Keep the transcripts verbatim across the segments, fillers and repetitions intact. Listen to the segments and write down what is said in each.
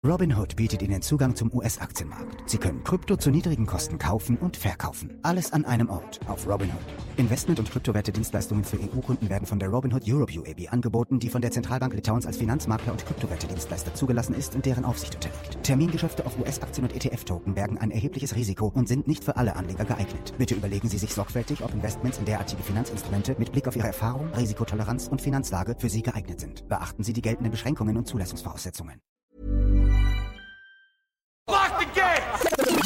Robinhood bietet Ihnen Zugang zum U S-Aktienmarkt. Sie können Krypto zu niedrigen Kosten kaufen und verkaufen. Alles an einem Ort auf Robinhood. Investment- und Kryptowerte-Dienstleistungen für E U-Kunden werden von der Robinhood Europe U A B angeboten, die von der Zentralbank Litauens als Finanzmakler und Kryptowerte-Dienstleister zugelassen ist und deren Aufsicht unterliegt. Termingeschäfte auf U S-Aktien und E T F-Token bergen ein erhebliches Risiko und sind nicht für alle Anleger geeignet. Bitte überlegen Sie sich sorgfältig, ob Investments in derartige Finanzinstrumente mit Blick auf Ihre Erfahrung, Risikotoleranz und Finanzlage für Sie geeignet sind. Beachten Sie die geltenden Beschränkungen und Zulassungsvoraussetzungen. Lock the gate!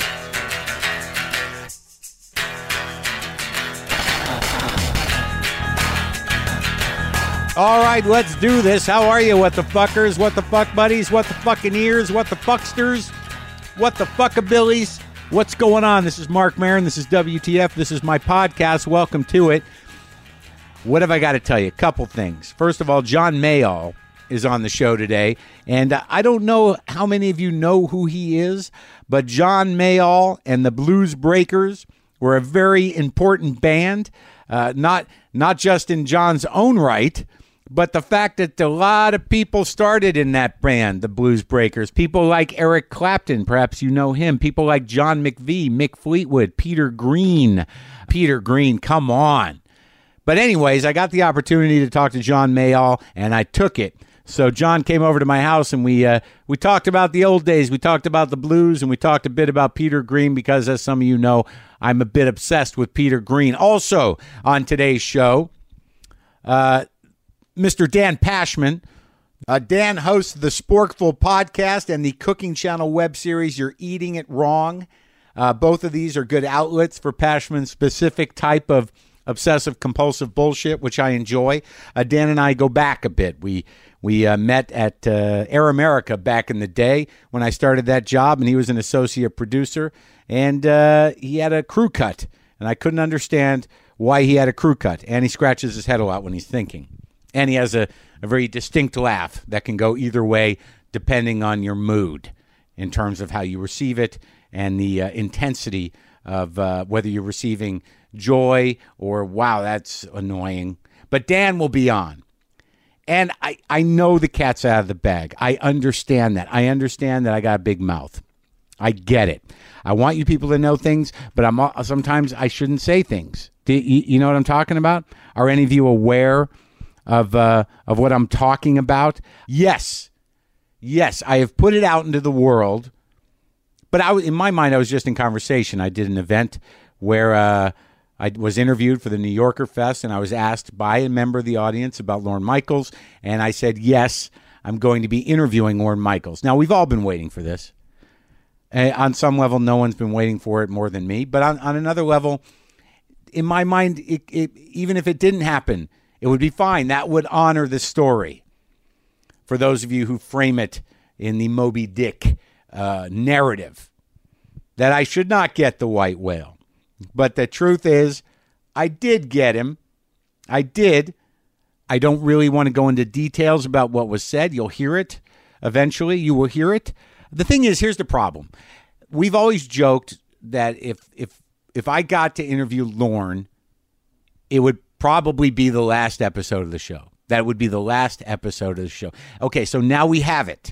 All right, let's do this. How are you, what the fuckers, what the fuck buddies, what the fucking ears, what the fucksters, what the fuckabillies? What's going on? This is Mark Maron. This is W T F. This is my podcast. Welcome to it. What have I got to tell you? A couple things. First of all, John Mayall is on the show today, and I don't know how many of you know who he is, but John Mayall and the Blues Breakers were a very important band, uh, not not just in John's own right, but the fact that a lot of people started in that band, the Blues Breakers. People like Eric Clapton, perhaps you know him. People like John McVie, Mick Fleetwood, Peter Green. Peter Green, come on. But anyways, I got the opportunity to talk to John Mayall, and I took it. So John came over to my house, and we uh, we talked about the old days. We talked about the blues, and we talked a bit about Peter Green because, as some of you know, I'm a bit obsessed with Peter Green. Also on today's show, uh, Mister Dan Pashman. Uh, Dan hosts the Sporkful podcast and the Cooking Channel web series You're Eating It Wrong. Uh, both of these are good outlets for Pashman's specific type of obsessive-compulsive bullshit, which I enjoy. Uh, Dan and I go back a bit. We we uh, met at uh, Air America back in the day when I started that job, and he was an associate producer, and uh, he had a crew cut, and I couldn't understand why he had a crew cut, and he scratches his head a lot when he's thinking. And he has a, a very distinct laugh that can go either way depending on your mood in terms of how you receive it and the uh, intensity of uh, whether you're receiving joy or, wow, that's annoying. But Dan will be on. And I, I know the cat's out of the bag. I understand that. I understand that I got a big mouth. I get it. I want you people to know things, but I'm sometimes I shouldn't say things. Do you, you know what I'm talking about? Are any of you aware of uh, of what I'm talking about? Yes. Yes, I have put it out into the world. But I, in my mind, I was just in conversation. I did an event where uh, I was interviewed for the New Yorker Fest, and I was asked by a member of the audience about Lorne Michaels, and I said, yes, I'm going to be interviewing Lorne Michaels. Now, we've all been waiting for this. Uh, on some level, no one's been waiting for it more than me. But on, on another level, in my mind, it, it, even if it didn't happen, it would be fine. That would honor the story. For those of you who frame it in the Moby Dick uh, narrative, that I should not get the white whale. But the truth is, I did get him. I did. I don't really want to go into details about what was said. You'll hear it eventually. You will hear it. The thing is, here's the problem. We've always joked that if if if I got to interview Lorne, it would probably be the last episode of the show. That would be the last episode of the show. Okay, so now we have it.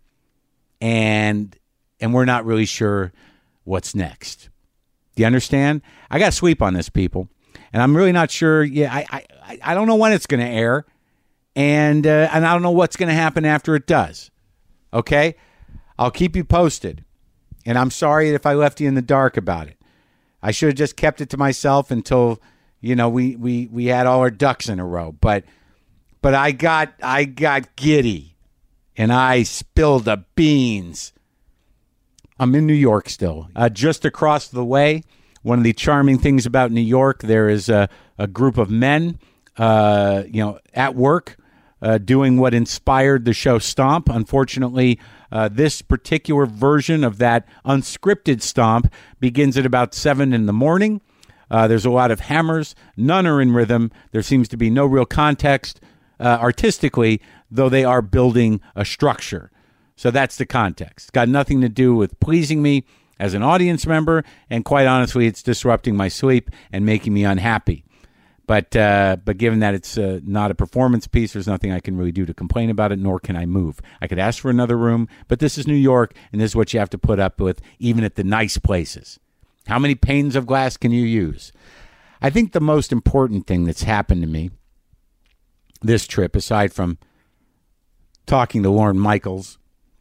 And and we're not really sure what's next. Do you understand? I got to sweep on this, people. And I'm really not sure. Yeah, I I, I don't know when it's going to air. And, uh, and I don't know what's going to happen after it does. Okay? I'll keep you posted. And I'm sorry if I left you in the dark about it. I should have just kept it to myself until, you know, we, we, we had all our ducks in a row. But but I got I got giddy. And I spilled the beans. I'm in New York still. Uh, just across the way, one of the charming things about New York, there is a, a group of men, uh, you know, at work, uh, doing what inspired the show Stomp. Unfortunately, uh, this particular version of that unscripted Stomp begins at about seven in the morning. Uh, there's a lot of hammers. None are in rhythm. There seems to be no real context uh, artistically, though they are building a structure. So that's the context. It's got nothing to do with pleasing me as an audience member, and quite honestly, it's disrupting my sleep and making me unhappy. But uh, but given that it's uh, not a performance piece, there's nothing I can really do to complain about it, nor can I move. I could ask for another room, but this is New York, and this is what you have to put up with, even at the nice places. How many panes of glass can you use? I think the most important thing that's happened to me this trip, aside from talking to Lorne Michaels,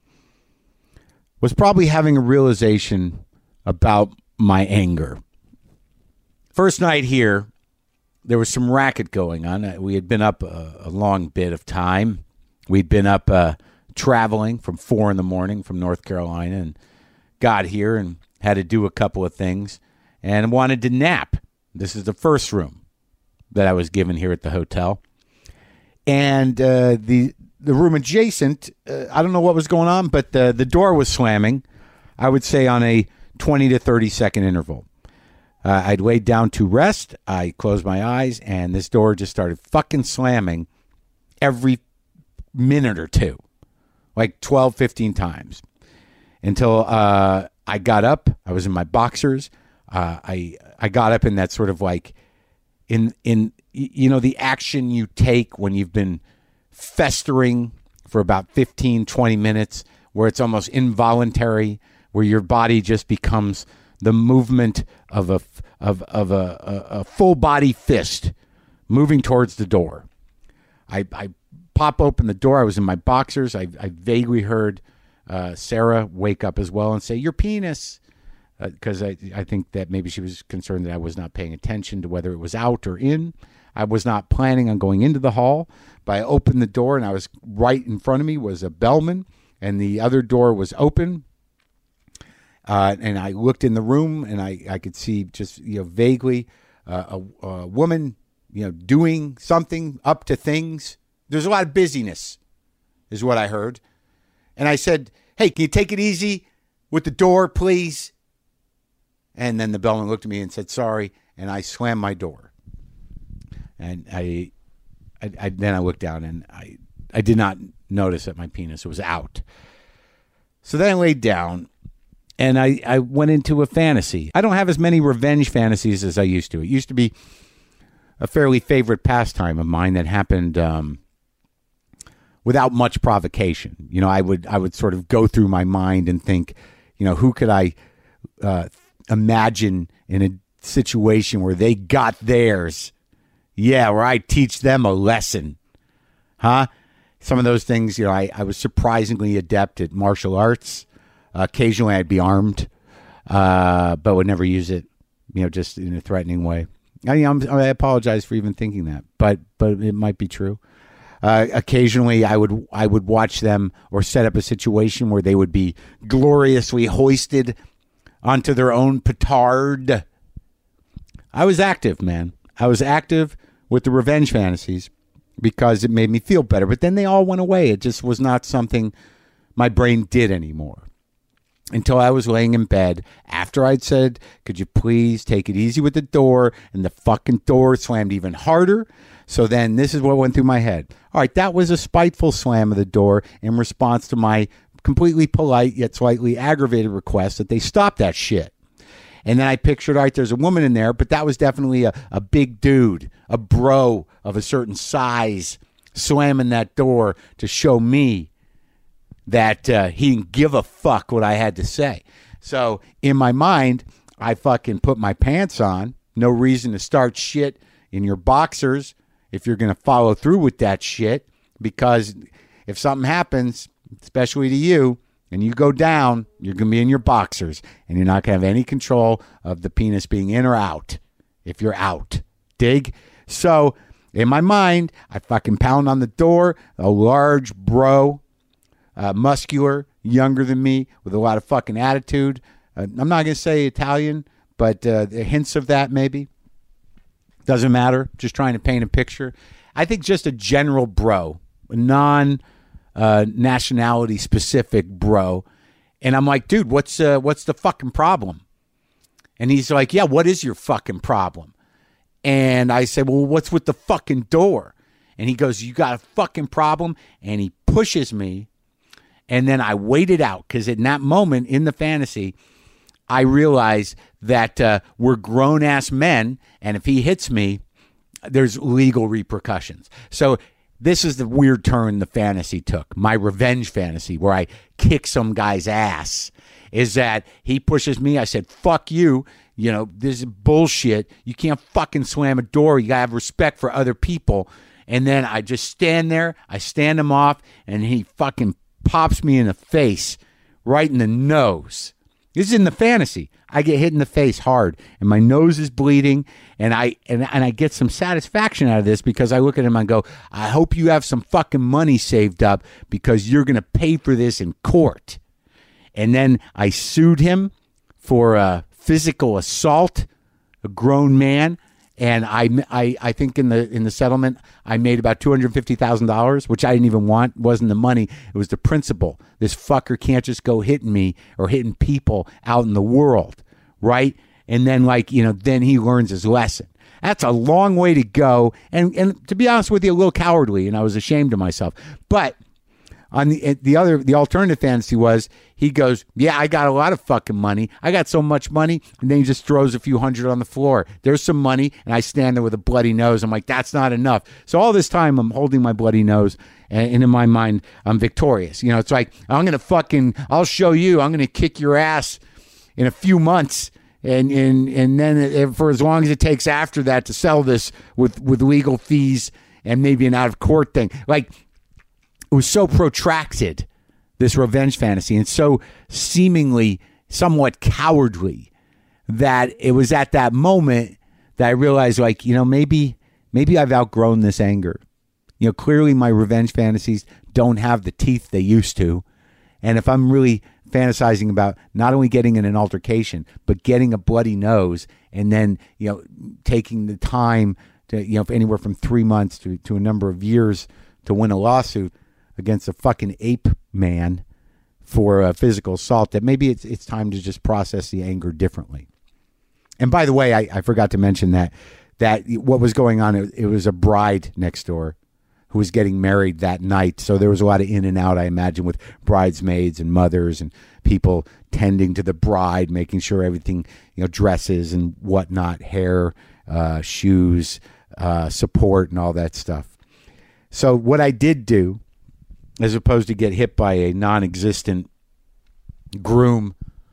was probably having a realization about my anger. First night here, there was some racket going on. We had been up a, a long bit of time. We'd been up uh, traveling from four in the morning from North Carolina and got here and had to do a couple of things and wanted to nap. This is the first room that I was given here at the hotel. And uh, the the room adjacent, uh, I don't know what was going on, but the, the door was slamming, I would say on a twenty to thirty second interval. Uh, I'd laid down to rest. I closed my eyes, and this door just started fucking slamming every minute or two, like twelve, fifteen times, until uh, I got up. I was in my boxers. Uh, I I got up in that sort of like, in in you know, the action you take when you've been festering for about fifteen, twenty minutes, where it's almost involuntary, where your body just becomes the movement of a of of a, a, a full body fist moving towards the door. I, I pop open the door. I was in my boxers. I, I vaguely heard uh, Sarah wake up as well and say, "Your penis," because uh, I I think that maybe she was concerned that I was not paying attention to whether it was out or in. I was not planning on going into the hall, but I opened the door, and I was right in front of me was a bellman, and the other door was open. Uh, and I looked in the room, and I, I could see just, you know, vaguely uh, a, a woman, you know, doing something, up to things. There's a lot of busyness, is what I heard. And I said, "Hey, can you take it easy with the door, please?" And then the bellman looked at me and said, "Sorry," and I slammed my door. And I, I, I then I looked down, and I, I did not notice that my penis was out. So then I laid down. And I, I went into a fantasy. I don't have as many revenge fantasies as I used to. It used to be a fairly favorite pastime of mine that happened um, without much provocation. You know, I would I would sort of go through my mind and think, you know, who could I uh, imagine in a situation where they got theirs? Yeah, where I teach them a lesson. Huh? Some of those things, you know, I, I was surprisingly adept at martial arts. Uh, occasionally, I'd be armed, uh, but would never use it, you know, just in a threatening way. I, I'm, I apologize for even thinking that, but but it might be true. Uh, occasionally, I would I would watch them or set up a situation where they would be gloriously hoisted onto their own petard. I was active, man. I was active with the revenge fantasies because it made me feel better. But then they all went away. It just was not something my brain did anymore. Until I was laying in bed after I'd said, "Could you please take it easy with the door?" And the fucking door slammed even harder. So then this is what went through my head. All right, that was a spiteful slam of the door in response to my completely polite yet slightly aggravated request that they stop that shit. And then I pictured, all right, there's a woman in there, but that was definitely a, a big dude, a bro of a certain size, slamming that door to show me that uh, he didn't give a fuck what I had to say. So in my mind, I fucking put my pants on. No reason to start shit in your boxers if you're going to follow through with that shit, because if something happens, especially to you, and you go down, you're going to be in your boxers, and you're not going to have any control of the penis being in or out if you're out. Dig? So in my mind, I fucking pound on the door, a large bro, Uh, muscular, younger than me, with a lot of fucking attitude. Uh, I'm not going to say Italian, but uh, the hints of that maybe. Doesn't matter. Just trying to paint a picture. I think just a general bro, non-nationality uh, specific bro. And I'm like, "Dude, what's uh, what's the fucking problem?" And he's like, "Yeah, what is your fucking problem?" And I say, "Well, what's with the fucking door?" And he goes, "You got a fucking problem?" And he pushes me. And then I waited out, because in that moment in the fantasy, I realized that uh, we're grown-ass men, and if he hits me, there's legal repercussions. So this is the weird turn the fantasy took. My revenge fantasy, where I kick some guy's ass, is that he pushes me. I said, fuck you. You know, this is bullshit. You can't fucking slam a door. You got to have respect for other people. And then I just stand there. I stand him off, and he fucking pops me in the face, right in the nose. This is in the fantasy. I get hit in the face hard, and my nose is bleeding, and I and, and I get some satisfaction out of this because I look at him and go, I hope you have some fucking money saved up because you're going to pay for this in court. And then I sued him for uh, physical assault, a grown man, and I, I, I think in the in the settlement I made about two hundred fifty thousand dollars, which I didn't even want. It wasn't the money. It was the principle. This fucker can't just go hitting me or hitting people out in the world, right? And then, like, you know, then he learns his lesson. That's a long way to go. And, and to be honest with you, a little cowardly, and I was ashamed of myself. But on the the other, the alternative fantasy was, he goes, yeah, I got a lot of fucking money. I got so much money. And then he just throws a few hundred on the floor. There's some money. And I stand there with a bloody nose. I'm like, that's not enough. So all this time I'm holding my bloody nose. And, and in my mind, I'm victorious. You know, it's like, I'm going to fucking, I'll show you. I'm going to kick your ass in a few months. And, and, and then for as long as it takes after that to sell this with, with legal fees and maybe an out of court thing. Like, it was so protracted, this revenge fantasy, and so seemingly somewhat cowardly, that it was at that moment that I realized, like, you know, maybe maybe I've outgrown this anger. You know, clearly my revenge fantasies don't have the teeth they used to. And if I'm really fantasizing about not only getting in an altercation, but getting a bloody nose, and then, you know, taking the time to, you know, anywhere from three months to, to a number of years to win a lawsuit against a fucking ape man for uh, physical assault, that maybe it's it's time to just process the anger differently. And by the way, I, I forgot to mention that that what was going on, it, it was a bride next door who was getting married that night. So there was a lot of in and out, I imagine, with bridesmaids and mothers and people tending to the bride, making sure everything, you know, dresses and whatnot, hair, uh, shoes, uh, support, and all that stuff. So what I did do, as opposed to get hit by a non-existent groom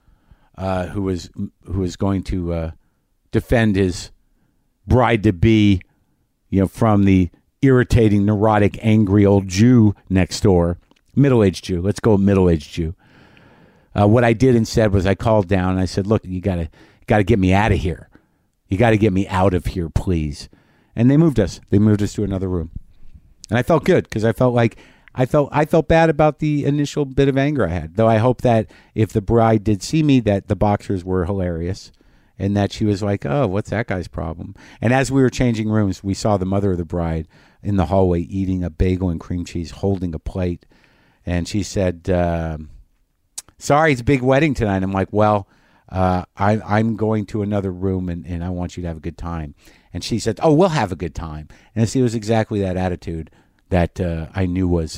uh, who was who was going to uh, defend his bride-to-be, you know, from the irritating, neurotic, angry old Jew next door, middle-aged Jew. Let's go middle-aged Jew. Uh, what I did instead was I called down and I said, "Look, you gotta gotta get me out of here. You got to get me out of here, please." And they moved us. They moved us to another room, and I felt good because I felt like. I felt I felt bad about the initial bit of anger I had, though I hope that if the bride did see me, that the boxers were hilarious and that she was like, oh, what's that guy's problem? And as we were changing rooms, we saw the mother of the bride in the hallway eating a bagel and cream cheese, holding a plate. And she said, uh, sorry, it's a big wedding tonight. I'm like, well, uh, I, I'm going to another room and, and I want you to have a good time. And she said, oh, we'll have a good time. And see, it was exactly that attitude that uh, I knew was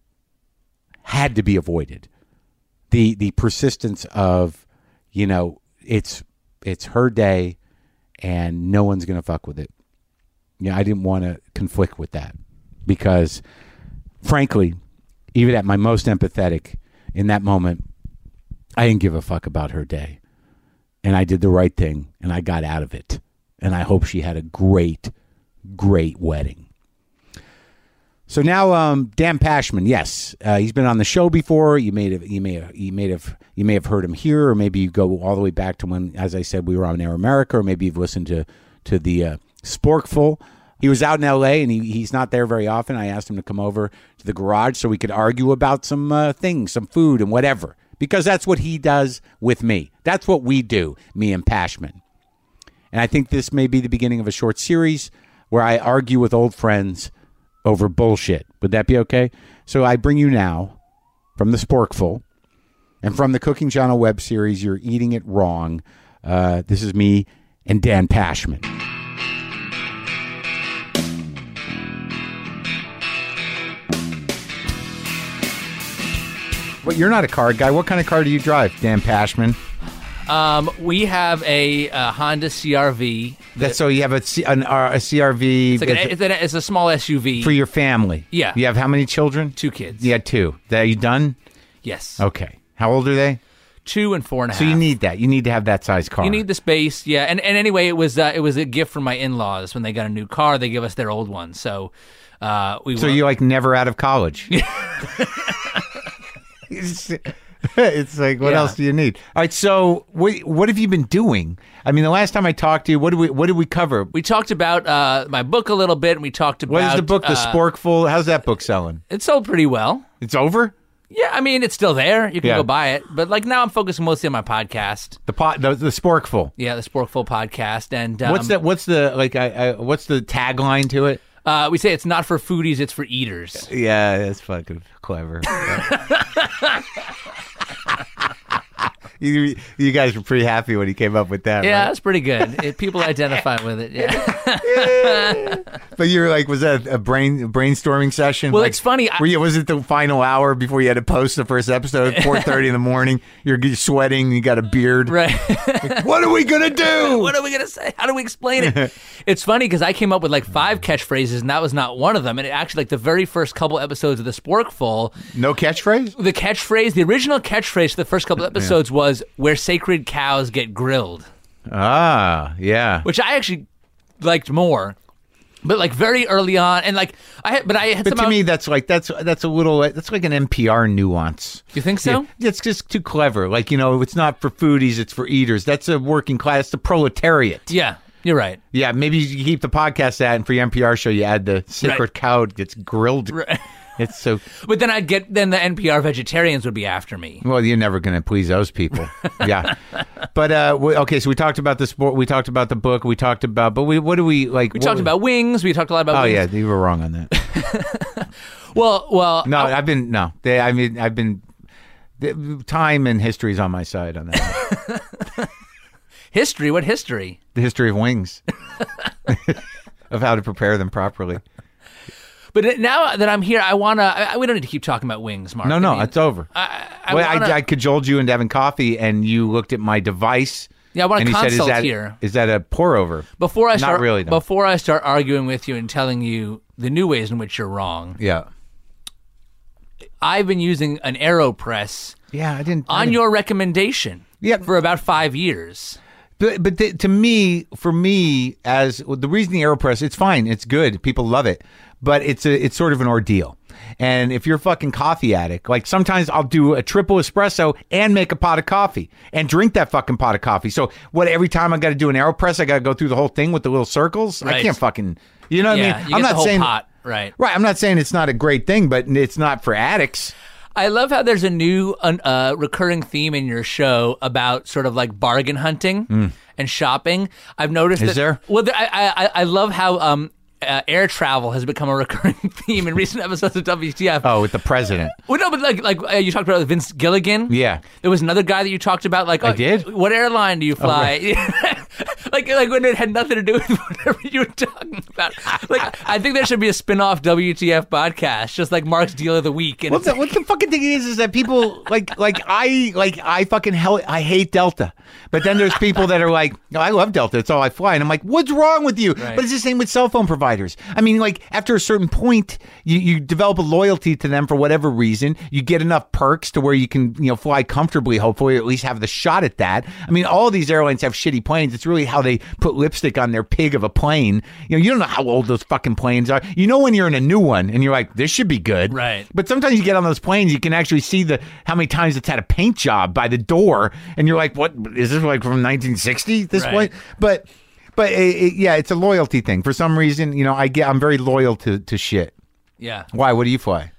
had to be avoided. The the persistence of, you know, it's it's her day and no one's gonna fuck with it. Yeah, I didn't want to conflict with that because, frankly, even at my most empathetic in that moment, I didn't give a fuck about her day, and I did the right thing and I got out of it. And I hope she had a great, great wedding. So now, um, Dan Pashman, yes, uh, he's been on the show before. You may have, you may have, you may have, you may have heard him here, or maybe you go all the way back to when, as I said, we were on Air America, or maybe you've listened to to the uh, Sporkful. He was out in L A and he, he's not there very often. I asked him to come over to the garage so we could argue about some uh, things, some food and whatever, because that's what he does with me. That's what we do, me and Pashman. And I think this may be the beginning of a short series where I argue with old friends over bullshit. Would that be okay? So I bring you now from the Sporkful and from the Cooking Channel web series, You're Eating It Wrong. Uh, this is me and Dan Pashman. Well, you're not a car guy. What kind of car do you drive, Dan Pashman? Um, we have a, uh Honda C R V. That's so you have a, C, an, uh, a C R V. It's, like an, it's, a, it's a small S U V for your family. Yeah. You have how many children? Two kids. Yeah, two. Are you done? Yes. Okay. How old are they? Two and four and a half. So you need that. You need to have that size car. You need the space, yeah. And and anyway, it was uh, it was a gift from my in-laws when they got a new car. They give us their old one, so uh, we. So were, you're like never out of college. it's, it's like what Yeah. else do you need? All right. So what what have you been doing? I mean, the last time I talked to you, what did we what did we cover? We talked about uh, my book a little bit, and we talked about What is the book? The uh, Sporkful. How's that book selling? It sold pretty well. It's over. Yeah, I mean, it's still there. You can Yeah. go buy it. But like now I'm focusing mostly on my podcast. The pot. The, the Sporkful. Yeah, the Sporkful podcast. And um, What's that? What's the like? I, I what's the tagline to it? Uh, we say it's not for foodies, it's for eaters. Yeah, that's fucking clever. you you guys were pretty happy when he came up with that. Yeah, right? that's pretty good. It, people identify with it. Yeah. But you were like, was that a brain a brainstorming session? Well, Like, it's funny. I- Were you, was it the final hour before you had to post the first episode at four thirty in the morning? You're sweating. You got a beard. Right. What are we gonna do? What are we going to say? How do we explain it? It's funny because I came up with like five catchphrases, and that was not one of them. And it actually, like the very first couple episodes of the Sporkful, No catchphrase? the catchphrase, the original catchphrase for the first couple episodes was "Where sacred cows get grilled," Ah, yeah. which I actually liked more. But like very early on, and like I had, but I had But somehow, to me, that's like that's that's a little that's like an N P R nuance. you think so? Yeah, it's just too clever. Like, you know, it's not for foodies, it's for eaters. That's a working class, the proletariat. Yeah, you're right. Yeah, maybe you keep the podcast at, and for your N P R show, you add the sacred Right. cow gets grilled. Right. It's so But then I'd get then the N P R vegetarians would be after me. well. You're never going to please those people. Yeah, but uh, we, okay. So we talked about the sport. We talked about the book. We talked about, but we what do we like? We talked about wings. We talked a lot about. Oh wings. yeah, you were wrong on that. Well, well. No, I- I've been no. They, I mean, I've been. The, time and history is on my side on that. history. What history? The history of wings, of how to prepare them properly. But now that I'm here, I wanna. I, we don't need to keep talking about wings, Mark. No, no, I mean, it's over. I, I, well, wanna, I, I cajoled you into having coffee, and you looked at my device. Yeah, I want and a you said, consult is that, here. Is that a pour over? Before I Not start, really, though. before I start arguing with you and telling you the new ways in which you're wrong, Yeah. I've been using an AeroPress Yeah, I didn't. I on didn't- your recommendation. Yeah. For about five years. But, but the, to me, for me, as well, the reason the AeroPress, it's fine, it's good, people love it, but it's a, it's sort of an ordeal. And if you're a fucking coffee addict, like sometimes I'll do a triple espresso and make a pot of coffee and drink that fucking pot of coffee. So what? Every time I got to do an AeroPress, I got to go through the whole thing with the little circles. I Right. can't fucking, you know what yeah, I mean? you I'm get not the whole saying pot, right? right. I'm not saying it's not a great thing, but it's not for addicts. I love how there's a new uh, recurring theme in your show about sort of like bargain hunting and shopping. I've noticed Is that, there? Well, there, I, I I love how um, uh, air travel has become a recurring theme in recent episodes of W T F. Oh, with the president. Well, no, but like like uh, you talked about Vince Gilligan. Yeah. There was another guy that you talked about. Like, I oh, did? What airline do you fly? like, like when it had nothing to do with whatever you were talking about. Like, I think there should be a spin-off W T F podcast, just like Mark's Deal of the Week. And What it's the, what the fucking thing is is that people like like I like I fucking hell I hate Delta, but then there's people that are like, no, I love Delta, it's all I fly, and I'm like, what's wrong with you? Right. But it's the same with cell phone providers. I mean, like after a certain point, you you develop a loyalty to them for whatever reason. You get enough perks to where you can you know fly comfortably, hopefully, or at least have the shot at that. I mean, all these airlines have shitty planes. It's really how they put lipstick on their pig of a plane. You know, you don't know how old those fucking planes are. You know when you're in a new one and you're like, this should be good. Right. But sometimes you get on those planes, you can actually see the how many times it's had a paint job by the door, and you're like, what is this like from nineteen sixty? This Right. plane? But but it, it, yeah, it's a loyalty thing. For some reason, you know, I get I'm very loyal to to shit. yeah. Why? What do you fly?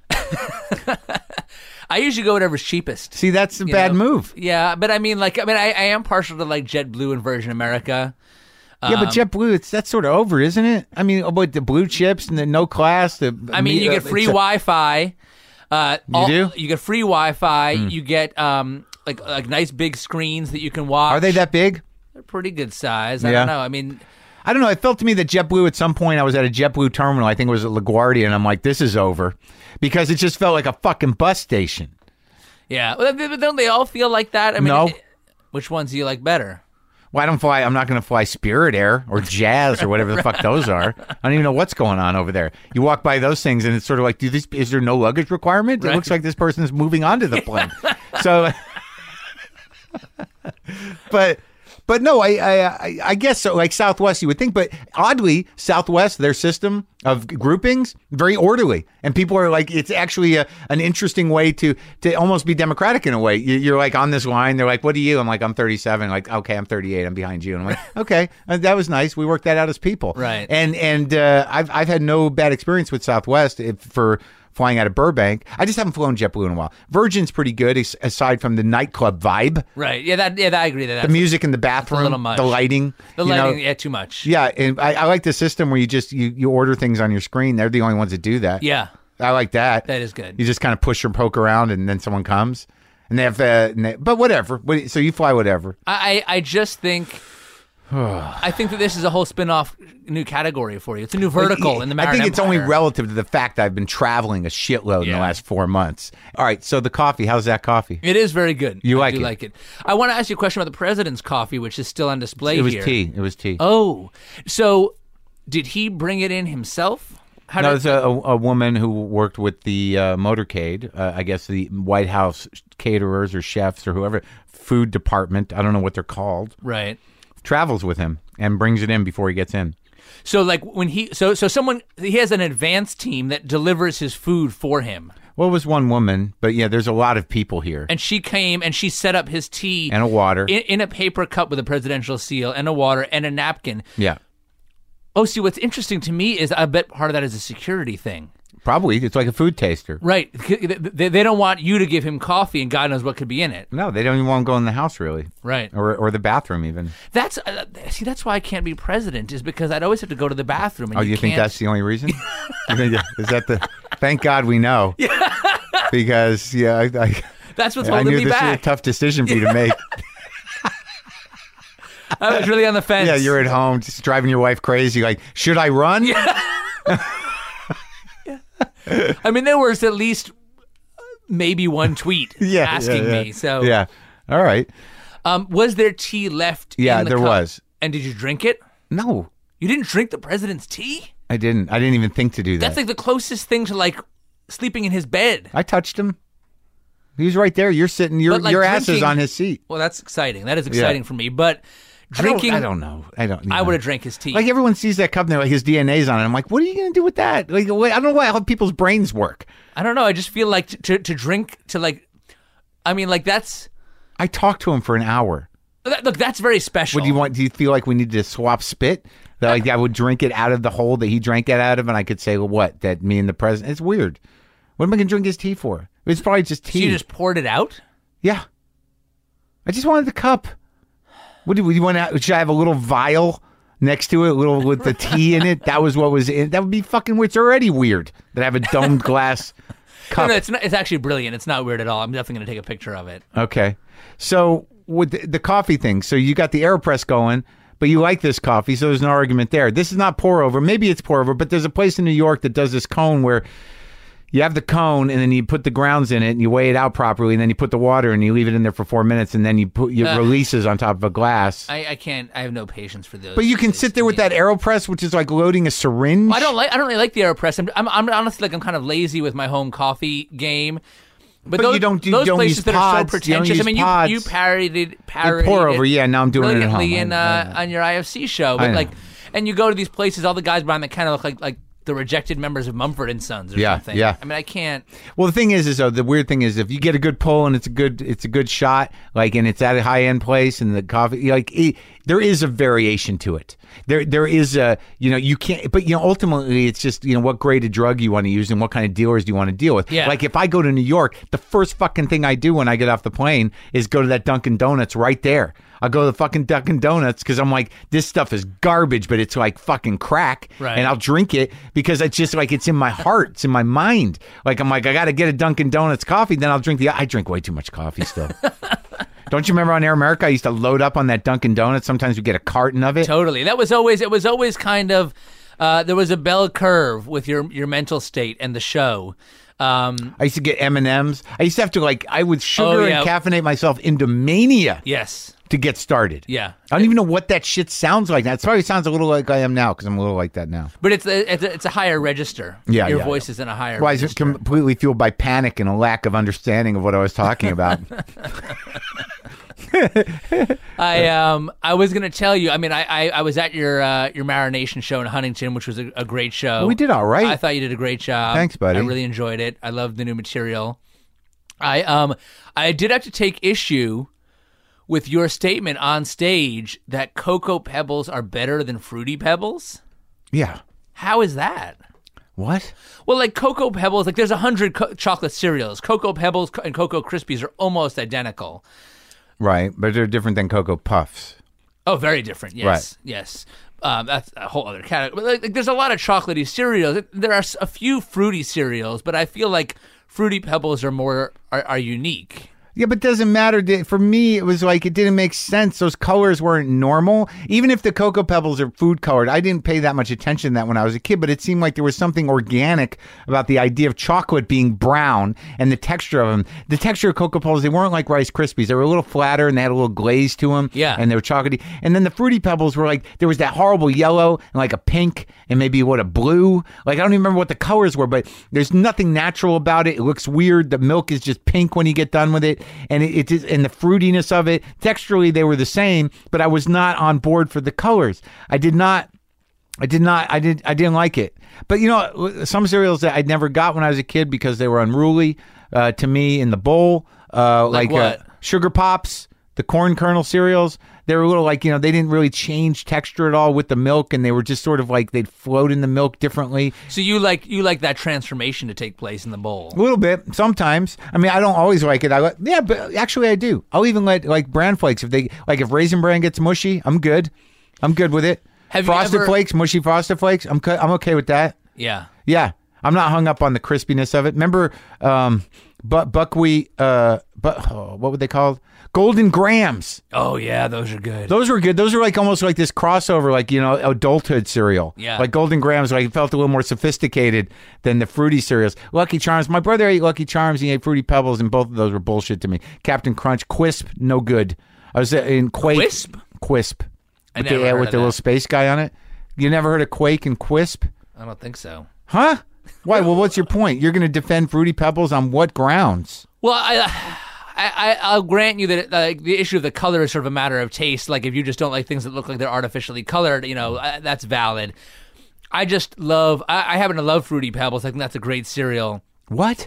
I usually go whatever's cheapest. See, that's a you bad know? move. Yeah, but I mean, like, I mean, I, I am partial to like JetBlue and Virgin America. Yeah, but JetBlue, it's that's sort of over, isn't it? I mean, with the blue chips and the no class. The I mean, you uh, get free it's a- Wi-Fi. Uh, You do? You get free Wi-Fi. You get um like like nice big screens that you can watch. Are they that big? They're pretty good size. I Yeah. don't know. I mean, I don't know. It felt to me that JetBlue at some point, I was at a JetBlue terminal. I think it was at LaGuardia, and I'm like, this is over. Because it just felt like a fucking bus station. yeah. Well, th- th- don't they all feel like that? I mean, No. it- Which ones do you like better? Well, I don't fly. I'm not going to fly Spirit Air or Jazz or whatever the fuck those are. I don't even know what's going on over there. You walk by those things, and it's sort of like, do this, is there no luggage requirement? Right. It looks like this person's moving onto the plane. So, but. But no, I, I I guess so. Like Southwest, you would think, but oddly, Southwest, their system of groupings, very orderly, and people are like, it's actually a, an interesting way to to almost be democratic in a way. You, you're like on this line. They're like, "What are you?" I'm like, "I'm thirty-seven." Like, okay, I'm thirty-eight. I'm behind you. And I'm like, okay, that was nice. We worked that out as people, right? And and uh, I've I've had no bad experience with Southwest if, for. Flying out of Burbank. I just haven't flown JetBlue in a while. Virgin's pretty good, aside from the nightclub vibe. Right. Yeah, that. Yeah, that, I agree. That the music in the bathroom, a little much. The lighting, the you lighting. know? Yeah, too much. Yeah, and I, I like the system where you just you, you order things on your screen. They're the only ones that do that. Yeah, I like that. That is good. You just kind of push or poke around, and then someone comes, and they have. Uh, and they, but whatever. So you fly whatever. I I just think. I think that this is a whole spin-off new category for you. It's a new vertical in the Marin I think it's Empire. only relative to the fact that I've been traveling a shitload Yeah. in the last four months. All right, so the coffee, how's that coffee? It is very good. You I like do it? like it. I want to ask you a question about the president's coffee, which is still on display It was here. tea. It was tea. Oh, so did he bring it in himself? How no, did, it's a, a, a woman who worked with the uh, motorcade, uh, I guess the White House caterers or chefs or whoever, food department, I don't know what they're called, right. travels with him and brings it in before he gets in. So like when he, so so someone, he has an advance team that delivers his food for him. Well, it was one woman, but yeah, there's a lot of people here. And she came and she set up his tea. And a water. In, in a paper cup with a presidential seal and a water and a napkin. Yeah. Oh, see, what's interesting to me is I bet part of that is a security thing. Probably. It's like a food taster. Right. They, they don't want you to give him coffee and God knows what could be in it. No, they don't even want to go in the house, really. Right. Or or the bathroom, even. That's uh, see, that's why I can't be president, is because I'd always have to go to the bathroom. And Oh, you, you think can't... that's the only reason? You think that- Is that the... Thank God we know. Yeah. Because, yeah, I... I That's what's I holding knew me this back. was a tough decision for you to make. I was really on the fence. Yeah, you're at home just driving your wife crazy. Like, should I run? Yeah. I mean, there was at least maybe one tweet yeah, asking yeah, yeah. me. So, yeah, all right. Um, was there tea left? Yeah, in the there cup? was. And did you drink it? No, You didn't drink the president's tea? I didn't. I didn't even think to do that. That's like the closest thing to like sleeping in his bed. I touched him. He was right there. You're sitting. Your But, like, your ass is drinking- on his seat. Well, that's exciting. That is exciting for me. But I don't- drinking, I don't, know. I don't. you I know. would have drank his tea. Like everyone sees that cup and they're like, his D N A's on it. I'm like, what are you going to do with that? Like, wait, I don't know why how people's brains work. I don't know. I just feel like to, to, to drink to like, I mean, like that's. I talked to him for an hour. That, look, that's very special. What do you want? Do you feel like we need to swap spit? That like I would drink it out of the hole that he drank it out of, and I could say, well, what? That me and the president? It's weird. What am I going to drink his tea for? It's probably just So tea. you just poured it out? Yeah. I just wanted the cup. What do you want? To, should I have a little vial next to it, a little with the tea in it? That was what was in. That would be fucking weird. It's already weird that I have a domed glass cup. No, no, it's not, it's actually brilliant. It's not weird at all. I'm definitely going to take a picture of it. Okay. So with the, the coffee thing, so you got the AeroPress going, but you like this coffee, so there's no argument there. This is not pour over. Maybe it's pour over, but there's a place in New York that does this cone where you have the cone and then you put the grounds in it and you weigh it out properly and then you put the water and you leave it in there for four minutes and then you put your Uh, releases on top of a glass. I, I can't. I have no patience for those. But you can sit there with that AeroPress, which is like loading a syringe. I don't like. I don't really like the AeroPress. I'm, I'm, I'm honestly like I'm kind of lazy with my home coffee game. But those, you don't- you those don't places use that pods. are You so don't pretentious. use I mean, you pods. you parodied You parodied pour over, it yeah. Now I'm doing it at home. brilliantly in I- uh, I- on your I F C show. I But know. like, and you go to these places, all the guys behind that kind of look like like the rejected members of Mumford and Sons or Yeah, something. yeah. I mean, I can't. Well, the thing is, is though, the weird thing is, if you get a good pull and it's a good, it's a good shot, like, and it's at a high end place, and the coffee, like, it, there is a variation to it. There, there is a, you know, you can't, but you know, ultimately, it's just, you know, what grade of drug you want to use and what kind of dealers do you want to deal with. Yeah. Like, if I go to New York, the first fucking thing I do when I get off the plane is go to that Dunkin' Donuts right there. I'll go to the fucking Dunkin' Donuts because I'm like, this stuff is garbage, but it's like fucking crack. Right. And I'll drink it because it's just like, it's in my heart. It's in my mind. Like, I'm like, I got to get a Dunkin' Donuts coffee. Then I'll drink the, I drink way too much coffee still. Don't you remember on Air America, I used to load up on that Dunkin' Donuts. Sometimes we get a carton of it. Totally. That was always. It was always kind of. Uh, there was a bell curve with your your mental state and the show. Um, I used to get M and M's. I used to have to like, I would sugar Oh, yeah. and caffeinate myself into mania. yes. to get started. Yeah. I don't even know what that shit sounds like. That probably sounds a little like I am now because I'm a little like that now. But it's a, it's a, it's a higher register. Yeah, Your yeah, voice yeah. is in a higher Well, I was register. completely fueled by panic and a lack of understanding of what I was talking about. I um I was gonna tell you. I mean, I I, I was at your uh, your Marination show in Huntington, which was a, a great show. We did all right. I thought you did a great job. Thanks, buddy. I really enjoyed it. I loved the new material. I um I did have to take issue with your statement on stage that Cocoa Pebbles are better than Fruity Pebbles. Yeah. How is that? What? Well, like Cocoa Pebbles, like there's a hundred co- chocolate cereals. Cocoa Pebbles and Cocoa Krispies are almost identical. Right, but they're different than Cocoa Puffs. Oh, very different. Yes, Right. yes. Um, that's a whole other category. But like, like, there's a lot of chocolatey cereals. There are a few fruity cereals, but I feel like Fruity Pebbles are more are, are unique. Yeah, but it doesn't matter. For me, it was like it didn't make sense. Those colors weren't normal. Even if the Cocoa Pebbles are food colored, I didn't pay that much attention to that when I was a kid, but it seemed like there was something organic about the idea of chocolate being brown and the texture of them. The texture of Cocoa Pebbles, they weren't like Rice Krispies. They were a little flatter and they had a little glaze to them. Yeah. And they were chocolatey. And then the Fruity Pebbles were like, there was that horrible yellow and like a pink and maybe what, a blue. Like, I don't even remember what the colors were, but there's nothing natural about it. It looks weird. The milk is just pink when you get done with it. And it, it is, and the fruitiness of it, texturally they were the same, but I was not on board for the colors. I did not, I did not, I did, I didn't like it. But you know, some cereals that I never got when I was a kid because they were unruly uh, to me in the bowl, uh, Like like, what? Uh, Sugar Pops, the corn kernel cereals. They were a little like, you know, they didn't really change texture at all with the milk, and they were just sort of like they'd float in the milk differently. So you like you like that transformation to take place in the bowl. A little bit, sometimes. I mean, I don't always like it. I like, yeah, but actually I do. I'll even let like bran flakes if they like if Raisin Bran gets mushy, I'm good. I'm good with it. Have you Frosted ever- Flakes, mushy Frosted Flakes, I'm co- I'm okay with that. Yeah. Yeah, I'm not hung up on the crispiness of it. Remember, um, but buckwheat, uh, but oh, what were they called? Golden Grams. Oh yeah, those are good. Those were good. Those were like almost like this crossover, like, you know, adulthood cereal. Yeah. Like Golden Grams, like it felt a little more sophisticated than the fruity cereals. Lucky Charms. My brother ate Lucky Charms. He ate Fruity Pebbles, and both of those were bullshit to me. Captain Crunch, Quisp, no good. I was in Quake. Quisp? Quisp. I With never the, uh, heard with of the that. little space guy on it. You never heard of Quake and Quisp? I don't think so. Huh? Why? Well, what's your point? You're going to defend Fruity Pebbles on what grounds? Well, I. I, I, I'll grant you that uh, the issue of the color is sort of a matter of taste. Like if you just don't like things that look like they're artificially colored, you know, uh, that's valid. I just love. I, I happen to love Fruity Pebbles. I think that's a great cereal. What?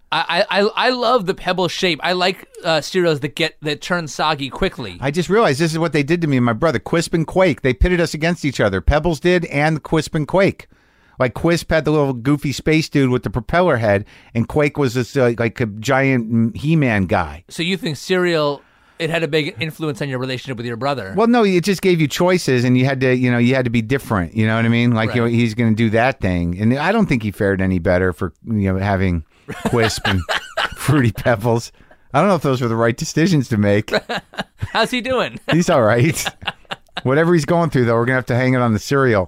I I, I love the pebble shape. I like uh, cereals that get that turn soggy quickly. I just realized this is what they did to me and my brother. Quisp and Quake. They pitted us against each other. Pebbles did, and Quisp and Quake. Like Quisp had the little goofy space dude with the propeller head, and Quake was this uh, like a giant He-Man guy. So you think cereal? It had a big influence on your relationship with your brother. Well, no, it just gave you choices, and you had to, you know, you had to be different. You know what I mean? Like, you know, Right. he's going to do that thing, and I don't think he fared any better for, you know, having Quisp and Fruity Pebbles. I don't know if those were the right decisions to make. How's he doing? He's all right. Whatever he's going through, though, we're gonna have to hang it on the cereal.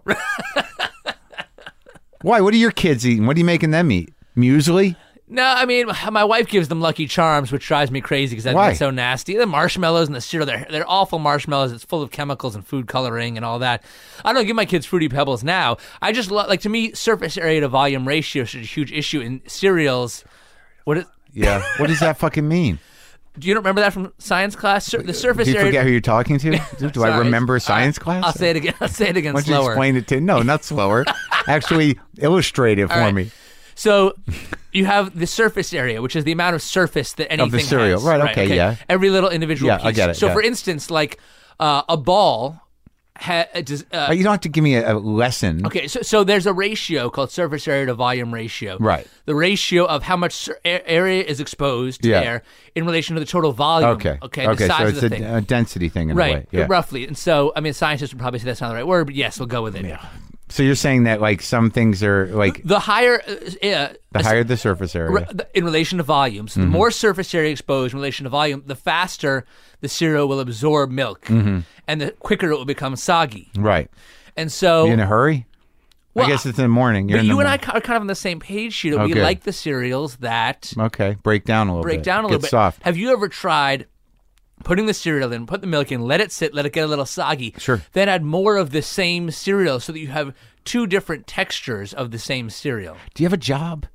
Why? What are your kids eating? What are you making them eat? Muesli? No, I mean, my wife gives them Lucky Charms, which drives me crazy because Why? that's so nasty. The marshmallows and the cereal, they're, they're awful marshmallows. It's full of chemicals and food coloring and all that. I don't give my kids Fruity Pebbles now. I just love, like, to me, surface area to volume ratio is a huge issue in cereals. What is, Yeah. What does that fucking mean? do you don't remember that from science class? Sur- the surface Do you area. forget who you're talking to? Do, do I Sorry. remember All science right, class? I'll say it again. I'll say it again Why don't you slower. explain it to? No, not slower. Actually, illustrate it for right. me. So you have the surface area, which is the amount of surface that anything the cereal. has. Right, okay, yeah. Every little individual Yeah, piece. I get it, So yeah. for instance, like uh, a ball ha- does, uh, You don't have to give me a, a lesson. okay, so so there's a ratio called surface area to volume ratio. Right. The ratio of how much sur- a- area is exposed to Yeah. air in relation to the total volume. Okay. Okay. Okay. The size So of it's the a, thing. a density thing in a Right, way. Yeah. roughly. And so, I mean, scientists would probably say that's not the right word, but yes, we'll go with it. So you're saying that like some things are like The higher, uh, uh, the higher the surface area. Re- the- in relation to volume. So the more surface area exposed in relation to volume, the faster the cereal will absorb milk, and the quicker it will become soggy. Right. And so, You in a hurry? Well, I guess it's in the morning. You're but in the you and I morning. are kind of on the same page, Sheeta. Oh, we good. like the cereals that Okay. Break down a little bit. break down a Get little bit. soft. Have you ever tried putting the cereal in, put the milk in, let it sit, let it get a little soggy. Sure. Then add more of the same cereal so that you have two different textures of the same cereal. Do you have a job?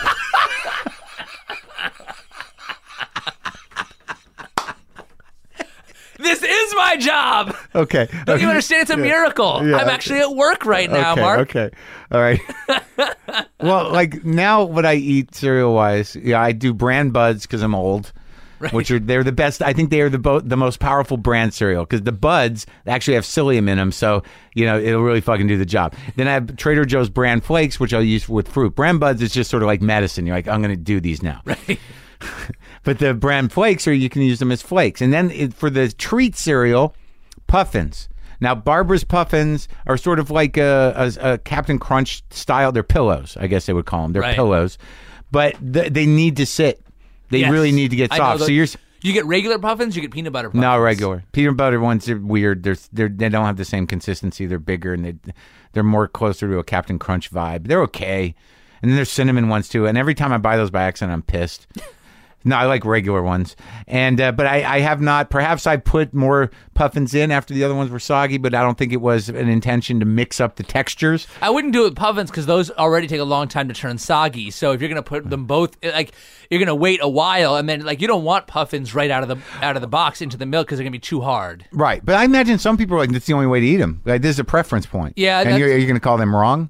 This is my job. Okay. Don't you understand? It's a Yeah. miracle. Yeah. I'm actually at work right now, okay, Mark. Okay. All right. Well, like now what I eat cereal wise, yeah, I do Brand Buds because I'm old. Right. Which are they're the best. I think they are the bo- the most powerful brand cereal because the Buds actually have psyllium in them, so you know it'll really fucking do the job. Then I have Trader Joe's Brand Flakes, which I'll use with fruit. Brand Buds is just sort of like medicine. You're like, I'm going to do these now. Right. But the Brand Flakes, or you can use them as flakes. And then it, for the treat cereal, Puffins. Now, Barbara's Puffins are sort of like a, a, a Captain Crunch style. They're pillows, I guess they would call them. They're Right. pillows. But th- they need to sit. They Yes. really need to get I know soft. the- So you're... s- You get regular puffins, you get peanut butter puffins. No, regular. Peanut butter ones are weird. They're, they're, they don't have the same consistency. They're bigger, and they, they're more closer to a Captain Crunch vibe. They're okay. And then there's cinnamon ones, too. And every time I buy those by accident, I'm pissed. No, I like regular ones. And uh, But I, I have not. Perhaps I put more puffins in after the other ones were soggy, but I don't think it was an intention to mix up the textures. I wouldn't do it with puffins because those already take a long time to turn soggy. So if you're going to put them both, like you're going to wait a while, and then like you don't want puffins right out of the out of the box into the milk because they're going to be too hard. Right. But I imagine some people are like, that's the only way to eat them. Like, this is a preference point. Yeah, And that's- you're, are you going to call them wrong?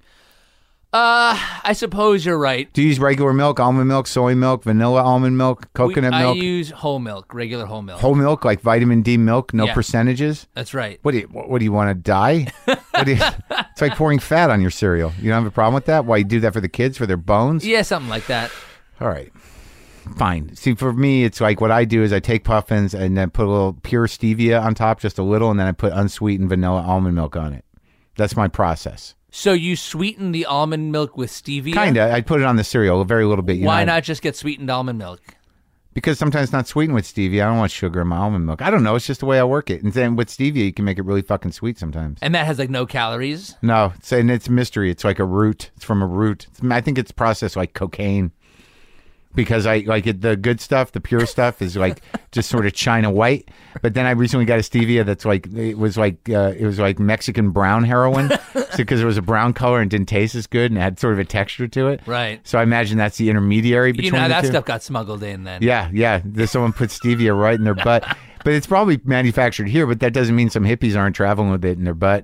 Uh, I suppose you're right. Do you use regular milk, almond milk, soy milk, vanilla almond milk, coconut We- milk? I use whole milk, regular whole milk. Whole milk, like vitamin D milk, no Yeah. percentages. That's right. What do you? What, what do you want to die? What do you, it's like pouring fat on your cereal. You don't have a problem with that? Why you do that for the kids for their bones? Yeah, something like that. All right, fine. See, for me, it's like what I do is I take puffins and then put a little pure stevia on top, just a little, and then I put unsweetened vanilla almond milk on it. That's my process. So you sweeten the almond milk with stevia? Kinda. I put it on the cereal a very little bit. You Why know, not just get sweetened almond milk? Because sometimes it's not sweetened with stevia. I don't want sugar in my almond milk. I don't know. It's just the way I work it. And then with stevia, you can make it really fucking sweet sometimes. And that has like no calories? No, it's, and it's a mystery. It's like a root. It's from a root. It's, I think it's processed like cocaine. Because I like it, the good stuff, the pure stuff is like just sort of China white. But then I recently got a stevia that's like it was like uh, it was like Mexican brown heroin because it was a brown color and didn't taste as good and had sort of a texture to it. Right. So I imagine that's the intermediary between You know, the that two. stuff got smuggled in then. Yeah, yeah. There's someone put stevia right in their butt, but it's probably manufactured here. But that doesn't mean some hippies aren't traveling with it in their butt.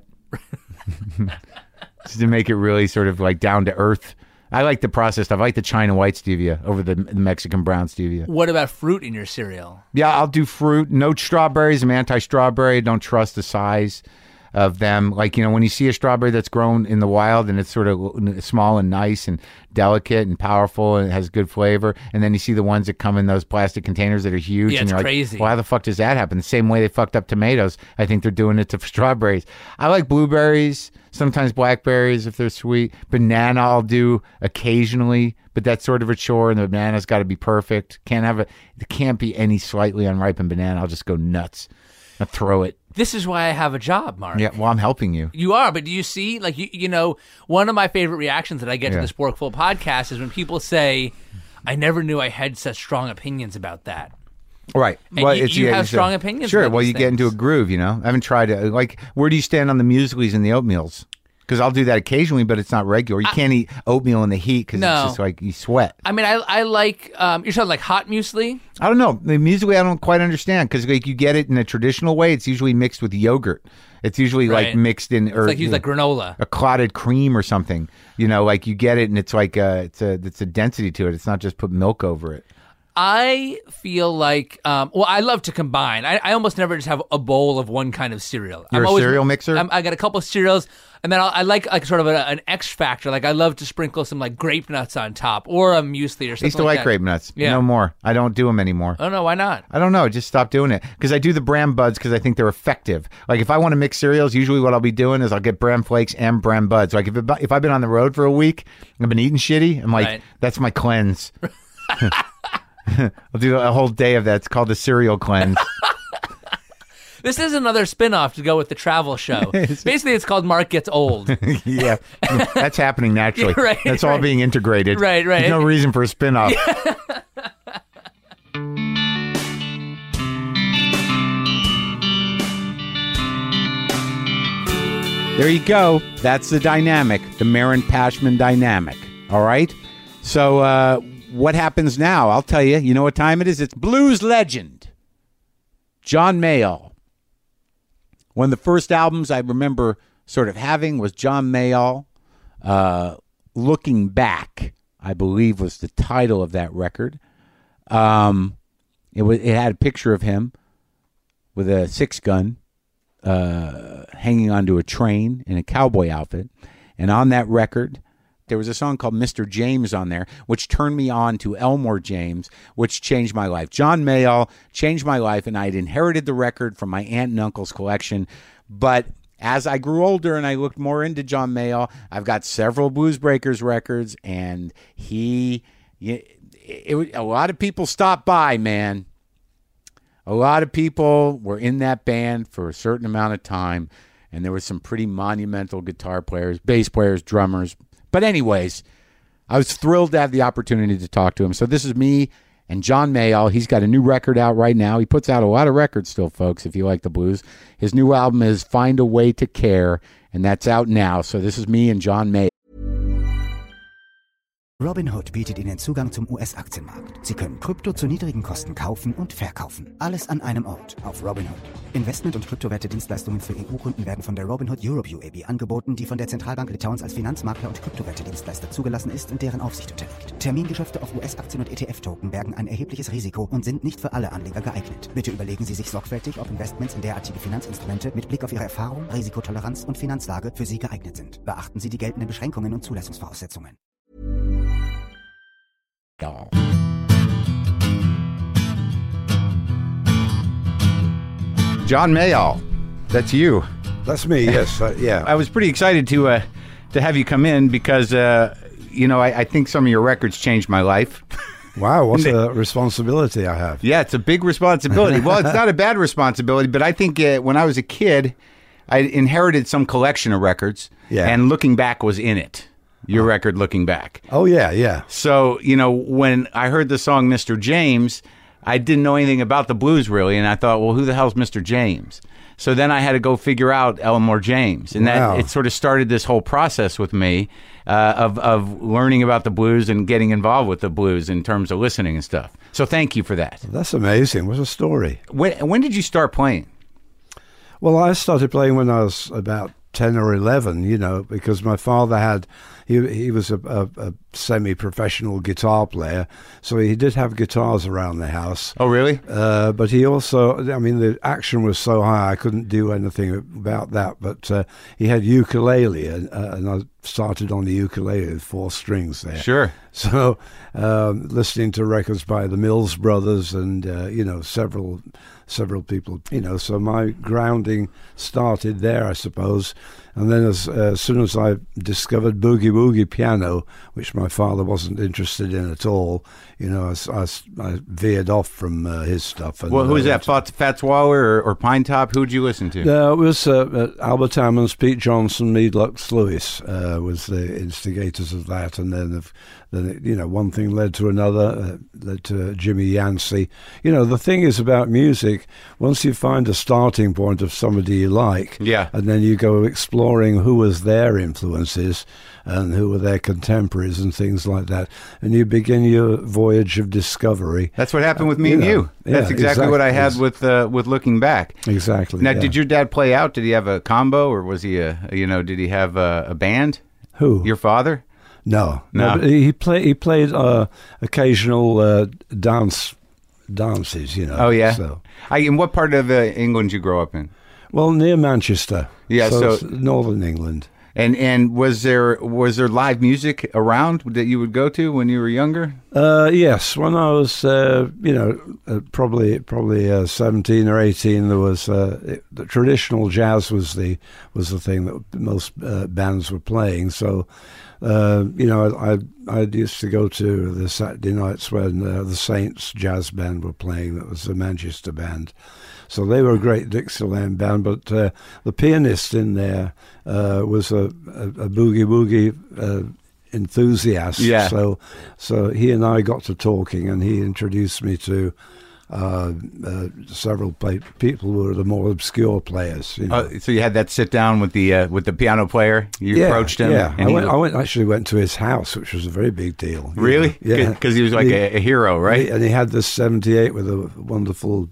Just to make it really sort of like down to earth. I like the processed stuff. I like the China white stevia over the, the Mexican brown stevia. What about fruit in your cereal? Yeah, I'll do fruit. No strawberries. I'm anti-strawberry. Don't trust the size of them. Like, you know, when you see a strawberry that's grown in the wild and it's sort of small and nice and delicate and powerful and it has good flavor, and then you see the ones that come in those plastic containers that are huge. Yeah, and it's you're crazy. Like, well, how the fuck does that happen? The same way they fucked up tomatoes. I think they're doing it to strawberries. I like blueberries, sometimes blackberries if they're sweet. Banana I'll do occasionally, but that's sort of a chore, and the banana's got to be perfect. Can't have a, there can't be any slightly unripened banana. I'll just go nuts. I'll throw it. This is why I have a job, Mark. Yeah, well, I'm helping you. You are, but do you see, like, you, you know, one of my favorite reactions that I get Yeah. to the Sporkful podcast is when people say, I never knew I had such strong opinions about that. Right. And you- you have it's strong opinions Sure. about Well, these you get into a things. groove, you know. I haven't tried it. Like, where do you stand on the mueslis and the oatmeals? Because I'll do that occasionally, but it's not regular. You can't eat oatmeal in the heat because No. it's just like you sweat. I mean, I I like, um, you're talking like hot muesli? I don't know. The muesli I don't quite understand because like you get it in a traditional way. It's usually mixed with yogurt. It's usually like Right. mixed in or It's like use like granola. a clotted cream or something. You know, like you get it and it's like a, it's a it's a density to it. It's not just put milk over it. I feel like, um, well, I love to combine. I, I almost never just have a bowl of one kind of cereal. You're I'm a always, cereal mixer? I'm, I got a couple of cereals, and then I'll, I like like sort of a, an X factor. Like I love to sprinkle some like grape nuts on top or a muesli or something. I used to like like that. grape nuts. Yeah. No more. I don't do them anymore. Oh no, why not? I don't know. Just stop doing it because I do the Bran Buds because I think they're effective. Like if I want to mix cereals, usually what I'll be doing is I'll get Bran Flakes and Bran Buds. Like if it, if I've been on the road for a week, I've been eating shitty. I'm like, Right. that's my cleanse. I'll do a whole day of that. It's called the cereal cleanse. This is another spin-off to go with the travel show. Basically, it's called Mark Gets Old. Yeah, that's happening naturally. Yeah, right, that's all right. being integrated. Right, right. There's no reason for a spin-off. There you go. That's the dynamic, the Marin Pashman dynamic. All right? So uh, what happens now? I'll tell you. You know what time it is? It's blues legend, John Mayall. One of the first albums I remember sort of having was John Mayall. Uh, Looking Back, I believe, was the title of that record. Um, it was. It had a picture of him with a six gun. Uh, hanging onto a train in a cowboy outfit. And on that record, there was a song called Mister James on there, which turned me on to Elmore James, which changed my life. John Mayall changed my life, and I had inherited the record from my aunt and uncle's collection. But as I grew older and I looked more into John Mayall, I've got several Blues Breakers records, and he, it, it, a lot of people stopped by, man. A lot of people were in that band for a certain amount of time, and there were some pretty monumental guitar players, bass players, drummers. But anyways, I was thrilled to have the opportunity to talk to him. So this is me and John Mayall. He's got a new record out right now. He puts out a lot of records still, folks, if you like the blues. His new album is Find a Way to Care, and that's out now. So this is me and John Mayall. Robinhood bietet Ihnen Zugang zum U S-Aktienmarkt. Sie können Krypto zu niedrigen Kosten kaufen und verkaufen. Alles an einem Ort auf Robinhood. Investment- und Kryptowerte-Dienstleistungen für E U-Kunden werden von der Robinhood Europe U A B angeboten, die von der Zentralbank Litauens als Finanzmakler und Kryptowerte-Dienstleister zugelassen ist und deren Aufsicht unterliegt. Termingeschäfte auf U S-Aktien und E T F-Token bergen ein erhebliches Risiko und sind nicht für alle Anleger geeignet. Bitte überlegen Sie sich sorgfältig, ob Investments in derartige Finanzinstrumente mit Blick auf Ihre Erfahrung, Risikotoleranz und Finanzlage für Sie geeignet sind. Beachten Sie die geltenden Beschränkungen und Zulassungsvoraussetzungen. John Mayall, that's you. That's me, yes. Uh, yeah. I was pretty excited to uh, to have you come in because, uh, you know, I, I think some of your records changed my life. Wow, what a responsibility I have. Yeah, it's a big responsibility. Well, it's not a bad responsibility, but I think uh, when I was a kid, I inherited some collection of records, yeah. and Looking Back was in it. Your oh. record, Looking Back. Oh, yeah, yeah. So, you know, when I heard the song Mister James, I didn't know anything about the blues, really, and I thought, well, who the hell's Mister James? So then I had to go figure out Elmore James, and wow. that it sort of started this whole process with me uh, of, of learning about the blues and getting involved with the blues in terms of listening and stuff. So thank you for that. That's amazing. What a story. When, when did you start playing? Well, I started playing when I was about ten or eleven, you know, because my father had, he he was a, a, a semi-professional guitar player, so he did have guitars around the house. Oh, really? Uh, but he also, I mean, the action was so high, I couldn't do anything about that, but uh, he had ukulele, and, uh, and I started on the ukulele with four strings there. Sure. So um, listening to records by the Mills Brothers and, uh, you know, several several people, you know, so my grounding started there, I suppose. And then as, uh, as soon as I discovered boogie woogie piano, which my father wasn't interested in at all, you know, I, I, I veered off from uh, his stuff. And, well, who was uh, that, Fats, Fats Waller or, or Pine Top? Who'd you listen to? No, uh, it was uh, uh, Albert Hammons, Pete Johnson, Meade Lux Lewis uh, was the instigators of that. And then, of, then it, you know, one thing led to another, uh, led to Jimmy Yancey. You know, the thing is about music, once you find a starting point of somebody you like, yeah. and then you go exploring who was their influences and who were their contemporaries and things like that, and you begin your voyage of discovery. That's what happened with me uh, and you. you. Know, That's yeah, exactly, exactly what I had with uh, with Looking Back. Exactly. Now, yeah. did your dad play out? Did he have a combo, or was he a, you know, did he have a, a band? Who? Your father? No, no. no but he played. He played uh, occasional uh, dance dances. You know. Oh yeah. So, I, in what part of uh, England did you grow up in? Well, near Manchester. Yeah, so, so northern England. And and was there was there live music around that you would go to when you were younger? Uh, yes, when I was uh, you know uh, probably probably uh, seventeen or eighteen, there was uh, it, the traditional jazz was the was the thing that most uh, bands were playing. So uh, you know I I used to go to the Saturday nights when uh, the Saints jazz band were playing. That was a Manchester band. So they were a great Dixieland band, but uh, the pianist in there uh, was a, a, a boogie woogie uh, enthusiast. Yeah. So, so he and I got to talking, and he introduced me to uh, uh, several play- people who were the more obscure players. You know. Uh, so you had that sit down with the uh, with the piano player. You yeah, approached him. Yeah, and I he, went, I went actually went to his house, which was a very big deal. Really? Yeah, Because he was like He- a, a hero, right? And he, and he had this seventy-eight with a wonderful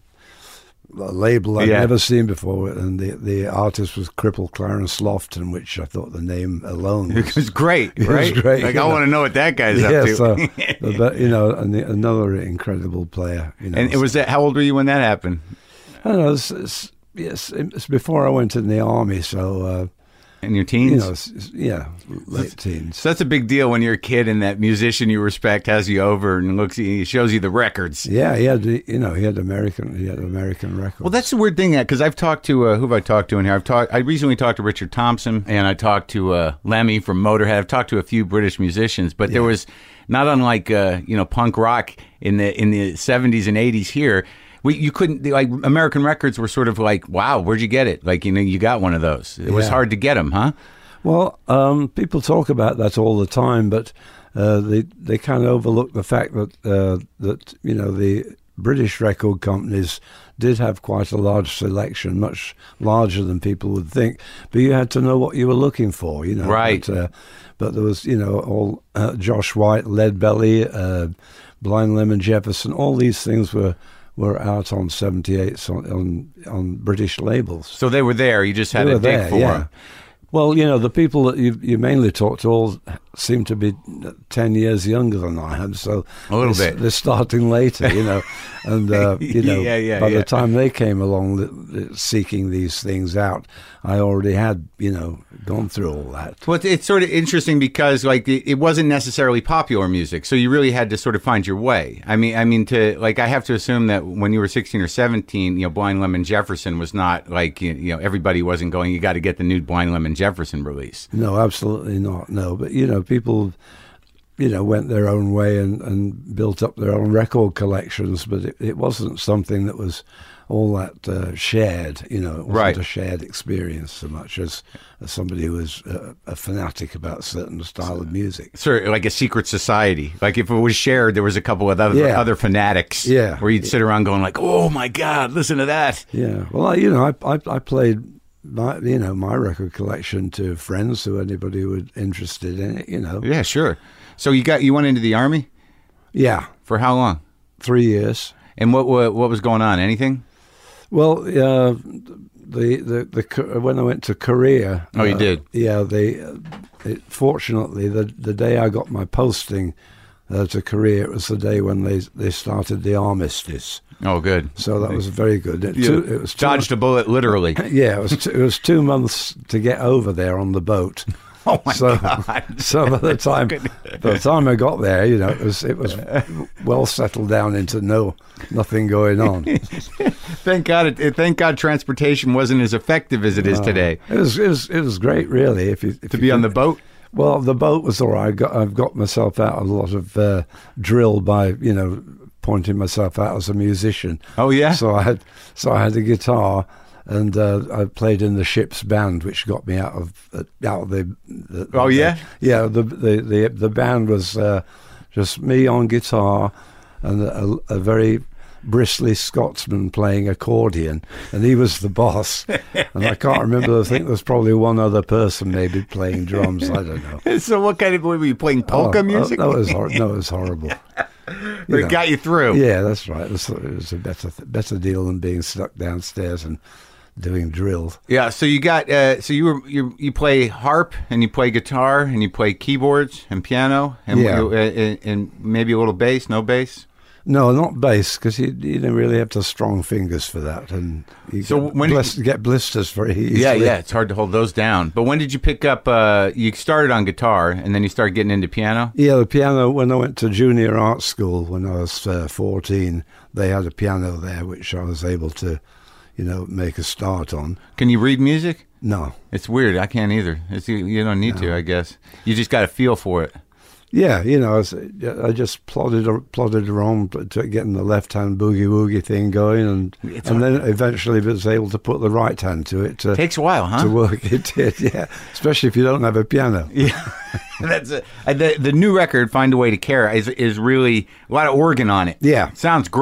uh, label I'd Yeah. never seen before, and the the artist was Cripple Clarence Lofton, which I thought the name alone It was, was great, It was right? great, Like you I know. want to know what that guy's yeah, up to. so, but, you know, and the, another incredible player. You know, and it was that. How old were you when that happened? I don't know. It's, it's, yes, it's before I went in the army, so uh, In your teens? you know, it's, it's, yeah, late teens. So that's a big deal when you're a kid and that musician you respect has you over and looks, he shows you the records. Yeah, he had, the- you know, he had American, he had American records. Well, that's the weird thing, because I've talked to uh, who have I talked to in here? I've talked. I recently talked to Richard Thompson, and I talked to uh, Lemmy from Motorhead. I've talked to a few British musicians, but there was not unlike uh, you know punk rock in the in the seventies and eighties here. We, you couldn't like American records were sort of like, wow, where'd you get it? Like you know, you got one of those. It was Yeah. hard to get them, huh? Well, um, people talk about that all the time, but uh, they they kind of overlook the fact that uh, that you know the British record companies did have quite a large selection, much larger than people would think. But you had to know what you were looking for, you know. Right. But, uh, but there was, you know, all uh, Josh White, Leadbelly, uh, Blind Lemon Jefferson. All these things were. were out on seventy-eights on, on on British labels. So they were there. You just had They to were dig there, for yeah. them. Well, you know, the people that you you mainly talk to all seem to be ten years younger than I am, so A little they're, bit. they're starting later, you know, and uh, you know, Yeah, yeah, by yeah. the time they came along th- th- seeking these things out, I already had, you know, gone through all that. Well, it's, it's sort of interesting because like it, it wasn't necessarily popular music, so you really had to sort of find your way. I mean, I mean, to like, I have to assume that when you were sixteen or seventeen, you know, Blind Lemon Jefferson was not like you, you know everybody wasn't going. You got to get the new Blind Lemon Jefferson release. No, absolutely not. No, but you know, people, you know, went their own way and, and built up their own record collections, but it, it wasn't something that was all that uh, shared. You know, it wasn't Right. a shared experience so much as, as somebody who was uh, a fanatic about a certain style of music. Sort of like a secret society. Like if it was shared, there was a couple of other Yeah. other fanatics. Yeah. where you'd sit around going like, "Oh my God, listen to that." Yeah, well, I, you know, I, I, I played my, you know, my record collection to friends, who anybody who was interested in it. You know, Yeah, sure. So you got you went into the army yeah, for how long? three years. And what what, what was going on? Anything? Well, uh, the, the the Ko- when I went to Korea. Oh, you uh, did? Yeah, they. Uh, it, fortunately, the the day I got my posting uh, to Korea, it was the day when they they started the armistice. Oh, good. So that was very good. It, You two, it was two, dodged a bullet, literally. Yeah, it was two, it was two months to get over there on the boat. Oh my so, God! So by the time by the time I got there, you know, it was it was well settled down into no nothing going on. Thank God! It, it- thank God, transportation wasn't as effective as it is today. It was it was it was great, really. If you if To you be on can- the boat. Well, the boat was all right. I got, I've got myself out of a lot of uh, drill by, you know, pointing myself out as a musician. Oh, yeah? So I had, so I had a guitar, and uh, I played in the ship's band, which got me out of uh, out of the. the Oh, the- yeah? yeah. The the the the band was uh, just me on guitar, and a, a very bristly Scotsman playing accordion, and he was the boss. And I can't remember. I think there's probably one other person maybe playing drums. I don't know. So, what kind of were you playing polka Oh, music? Oh, that was hor- no, it was horrible. But You it know. got you through. Yeah, that's right. It was, it was a better better deal than being stuck downstairs and doing drill. Yeah, so you got uh, so you were you you play harp and you play guitar and you play keyboards and piano and Yeah. uh, and, and maybe a little bass, no bass. No, not bass, because you, you don't really have to have strong fingers for that, and you So get, when did blis- get blisters very easily. Yeah, yeah, it's hard to hold those down. But when did you pick up? Uh, you started on guitar and then you started getting into piano. Yeah, the piano, when I went to junior art school when I was uh, fourteen, they had a piano there which I was able to, you know, make a start on. Can you read music? No. It's weird. I can't either. It's, you you don't need to, I guess. You just got a feel for it. Yeah, you know, I, was, I just plodded plodded around to getting the left hand boogie woogie thing going, and It's and hard. then eventually was able to put the right hand to it to, Takes a while, huh? to work. It did, yeah. Especially if you don't have a piano. Yeah, that's a, the the new record. Find a Way to Care is is really a lot of organ on it. Yeah. sounds great.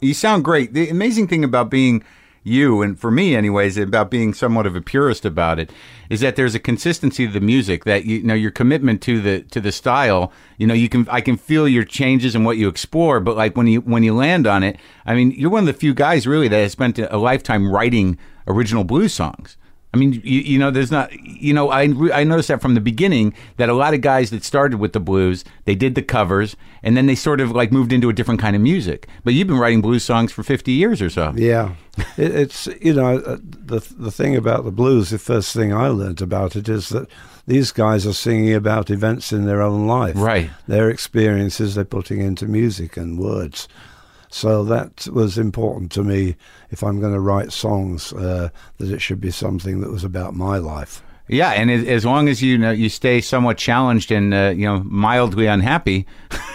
You sound great. The amazing thing about being you, and for me anyways, about being somewhat of a purist about it, is that there's a consistency to the music, that you, you know, your commitment to the to the style, you know, you can I can feel your changes and what you explore, but like when you when you land on it, I mean, you're one of the few guys really that has spent a lifetime writing original blues songs. I mean, you, you know, there's not, you know, I, I noticed that from the beginning, that a lot of guys that started with the blues, they did the covers, and then they sort of like moved into a different kind of music. But you've been writing blues songs for fifty years or so. Yeah. it, it's, you know, the the thing about the blues, the first thing I learned about it is that these guys are singing about events in their own life. Right. Their experiences they're putting into music and words. So that was important to me. If I'm going to write songs, uh, that it should be something that was about my life. Yeah, and as, as long as you know you stay somewhat challenged and uh, you know mildly unhappy.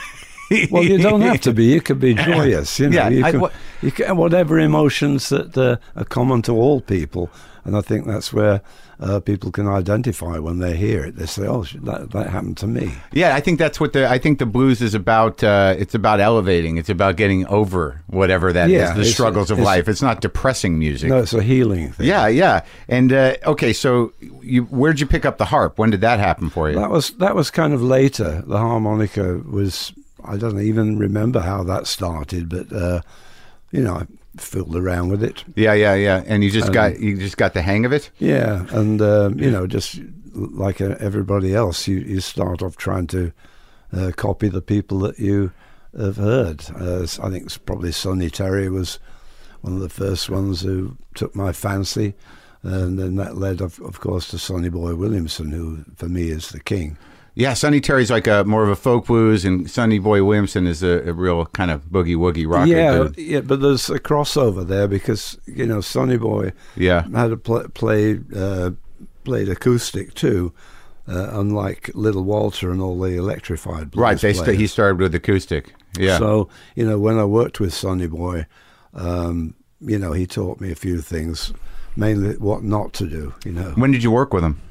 Well, you don't have to be. You could be joyous. You know, yeah, you I, can, what, you can, whatever emotions that uh, are common to all people, and I think that's where uh, people can identify when they hear it. They say, "Oh, that that happened to me." Yeah, I think that's what the I think the blues is about. Uh, it's about elevating. It's about getting over whatever that Yeah, is, the it's- struggles of it's- life. It's not depressing music. No, it's a healing thing. Yeah, yeah. And uh, okay, so you, where'd you pick up the harp? When did that happen for you? That was that was kind of later. The harmonica was. I don't even remember how that started, but uh, you know, I fooled around with it. Yeah, yeah, yeah. And you just got you just got the hang of it. Yeah, and uh, you know, just like uh, everybody else, you, you start off trying to uh, copy the people that you have heard. Uh, I think it's probably Sonny Terry was one of the first ones who took my fancy, and then that led, of, of course, to Sonny Boy Williamson, who for me is the king. Yeah, Sonny Terry's like a more of a folk blues, and Sonny Boy Williamson is a, a real kind of boogie woogie rocker. Yeah, dude. yeah, but there's a crossover there because you know Sonny Boy Yeah. had a pl- played uh, played acoustic too, uh, unlike Little Walter and all the electrified blues Right. They st- players. he started with acoustic. Yeah. So you know when I worked with Sonny Boy, um, you know he taught me a few things, mainly what not to do. You know, When did you work with him?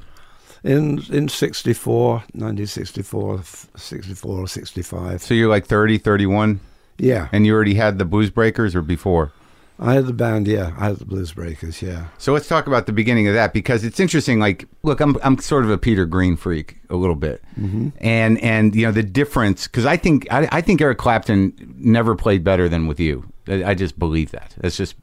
in in sixty-four, nineteen sixty-four, sixty-four, sixty-five. So you're like thirty, thirty-one, Yeah, and you already had the Blues Breakers, or before? I had the band. Yeah, I had the Blues Breakers. Yeah. So let's talk about the beginning of that, because it's interesting. Like, look, I'm I'm sort of a Peter Green freak a little bit, mm-hmm. and and you know the difference, because I think I, I think Eric Clapton never played better than with you. I, I just believe that. That's just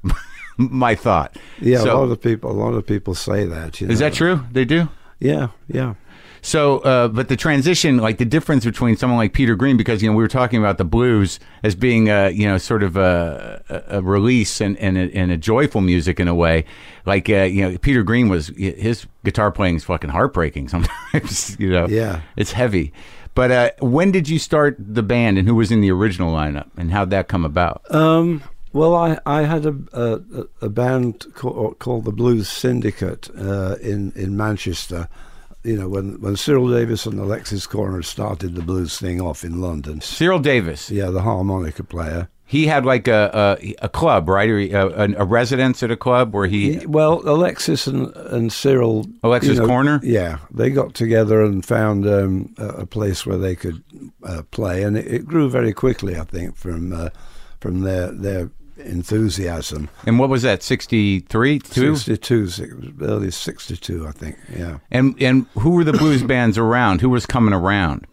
my thought. Yeah, So, a lot of people. A lot of people say that. You know? is that true? They do. Yeah, yeah. So, uh, but the transition, like the difference between someone like Peter Green, because, you know, we were talking about the blues as being, a, you know, sort of a, a, a release and, and, a, and a joyful music in a way. Like, uh, you know, Peter Green was, his guitar playing is fucking heartbreaking sometimes, you know. Yeah. It's heavy. But uh, when did you start the band, and who was in the original lineup, and how'd that come about? Um, well, I, I had a, a, a band called, called the Blues Syndicate uh, in, in Manchester. You know, when, when Cyril Davis and Alexis Corner started the blues thing off in London. Cyril Davis. Yeah, the harmonica player. He had like a a, a club, right? Or a, a residence at a club where he... He, well, Alexis and, and Cyril... Alexis you know, Corner? Yeah, they got together and found um, a, a place where they could uh, play. And it, it grew very quickly, I think, from uh, from their their enthusiasm. And what was that, sixty-three, two? sixty-two, six, early sixty-two, I think, yeah. And and who were the blues bands around? Who was coming around?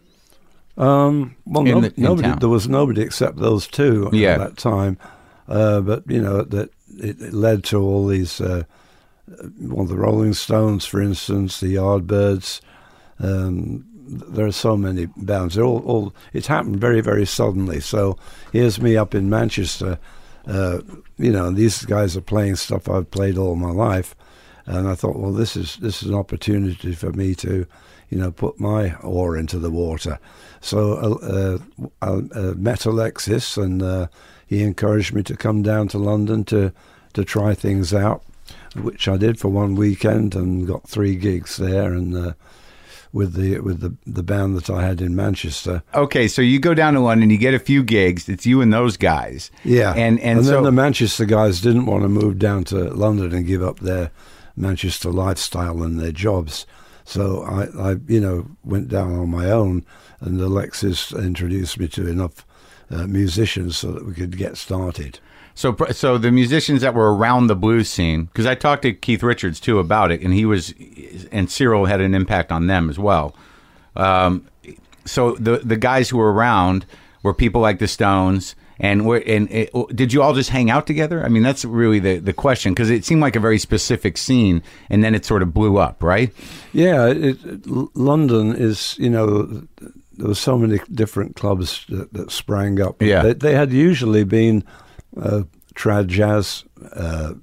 Um, well, In no, the- in nobody. town. There was nobody except those two Yeah. at that time. Uh, but you know that it, it led to all these. Uh, one of the Rolling Stones, for instance, the Yardbirds. Um, there are so many bands. They're all, all. It happened very, very suddenly. So here's me up in Manchester. Uh, you know, and these guys are playing stuff I've played all my life, and I thought, well, this is this is an opportunity for me to, you know, put my oar into the water. So uh, uh, I uh, met Alexis, and uh, he encouraged me to come down to London to to try things out, which I did for one weekend and got three gigs there, and uh, with the with the the band that I had in Manchester. Okay, so you go down to London, you get a few gigs. It's you and those guys. Yeah, and and, and so then the Manchester guys didn't want to move down to London and give up their Manchester lifestyle and their jobs. So I, I you know, went down on my own, and Alexis introduced me to enough uh, musicians so that we could get started. So, so the musicians that were around the blues scene, because I talked to Keith Richards too about it, and he was, and Cyril had an impact on them as well. Um, so the the guys who were around were people like the Stones, and were and it, did you all just hang out together? I mean, that's really the the question, because it seemed like a very specific scene, and then it sort of blew up, right? Yeah, it, it, London is, you know, there were so many different clubs that, that sprang up. Yeah, they, they had usually been uh, trad jazz uh,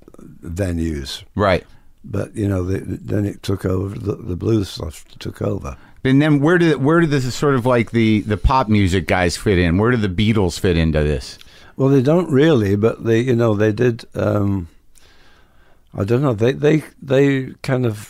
venues, right? But you know, the, then it took over. The, the blues stuff took over. And then where did where did this sort of like the, the pop music guys fit in? Where did the Beatles fit into this? Well, they don't really, but they, you know, they did. Um, I don't know. They they they kind of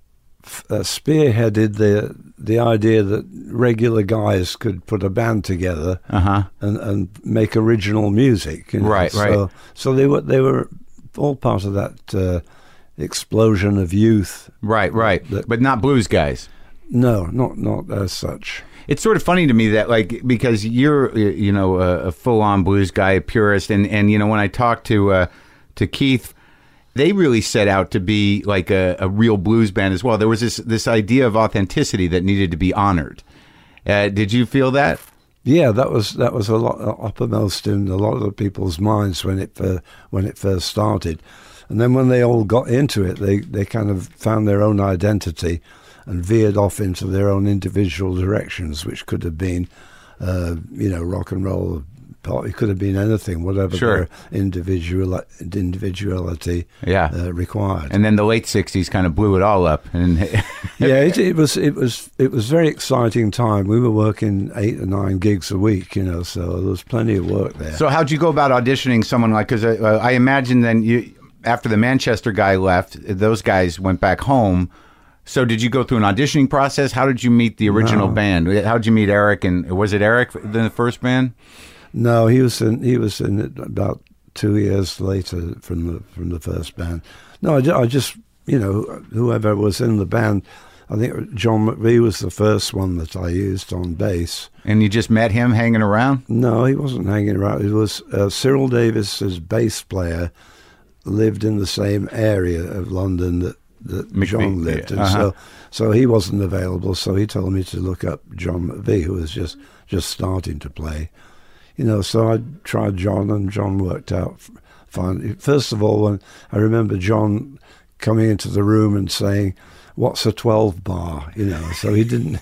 uh, spearheaded the the idea that regular guys could put a band together uh-huh. and, and make original music. You know? Right, right. So, so they were they were all part of that uh, explosion of youth. Right, right. That, but not blues guys. No, not not as such. It's sort of funny to me that, like, because you're, you know, a, a full-on blues guy, a purist, and, and you know, when I talked to uh, to Keith, they really set out to be like a, a real blues band as well. There was this this idea of authenticity that needed to be honored. Uh, did you feel that? Yeah, that was that was a lot uppermost in a lot of the people's minds when it uh, when it first started, and then when they all got into it, they they kind of found their own identity and veered off into their own individual directions, which could have been, uh, you know, rock and roll. It could have been anything, whatever sure. their individual individuality yeah. uh, required. And then the late sixties kind of blew it all up. And yeah, it, it was it was it was very exciting time. We were working eight or nine gigs a week, you know, so there was plenty of work there. So how'd you go about auditioning someone like? Because uh, I imagine then you, after the Manchester guy left, those guys went back home. So did you go through an auditioning process? How did you meet the original no. band? How did you meet Eric? And was it Eric in the first band? No, he was in. He was in it about two years later from the from the first band. No, I, I just you know whoever was in the band. I think John McVie was the first one that I used on bass. And you just met him hanging around? No, he wasn't hanging around. It was uh, Cyril Davis's bass player lived in the same area of London that. that McVie, John lived yeah. in, uh-huh. so so he wasn't available. So he told me to look up John McVie, who was just just starting to play. You know, so I tried John, and John worked out fine. First of all, when I remember John coming into the room and saying, "What's a twelve bar?" You know, so he didn't.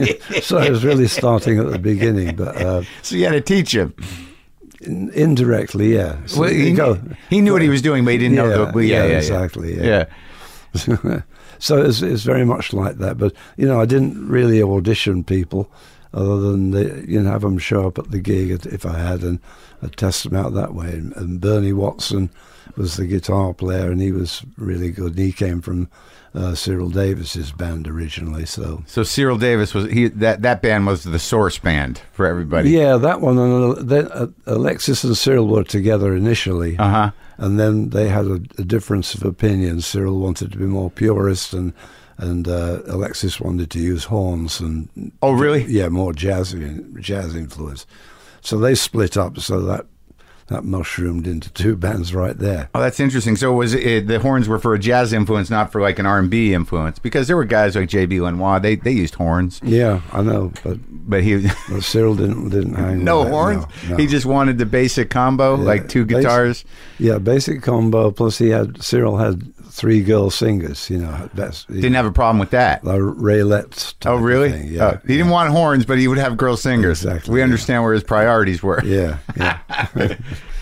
So I was really starting at the beginning, but uh, so you had to teach him. In, indirectly, yeah. So well, he, go, he knew what he was doing, but he didn't yeah, know the. Yeah, yeah, yeah, exactly. Yeah. yeah. yeah. So it's, it's very much like that. But, you know, I didn't really audition people other than, the, you know, have them show up at the gig if I had, and I'd test them out that way. And, and Bernie Watson was the guitar player, and he was really good. He came from uh, Cyril Davis's band originally. So so Cyril Davis, was he that, that band was the source band for everybody? Yeah, that one. And then uh, Alexis and Cyril were together initially. Uh-huh. And then they had a, a difference of opinion. Cyril wanted to be more purist, and and uh, Alexis wanted to use horns and oh, really? Yeah, more jazz jazz influence. So they split up. So that that mushroomed into two bands right there. Oh, that's interesting. So was it, the horns were for a jazz influence, not for like an R and B influence? Because there were guys like J B Lenoir. They they used horns. Yeah, I know, but but he but Cyril didn't didn't hang. no with that, horns. No, no. He just wanted the basic combo, Yeah, like two basic- guitars. Yeah, basic combo. Plus, he had Cyril had three girl singers. You know, best. Didn't have a problem with that. Like Raylettes. Oh, really? Thing. Yeah, Oh, he didn't yeah. want horns, but he would have girl singers. Exactly, We yeah. understand where his priorities were. Yeah, yeah.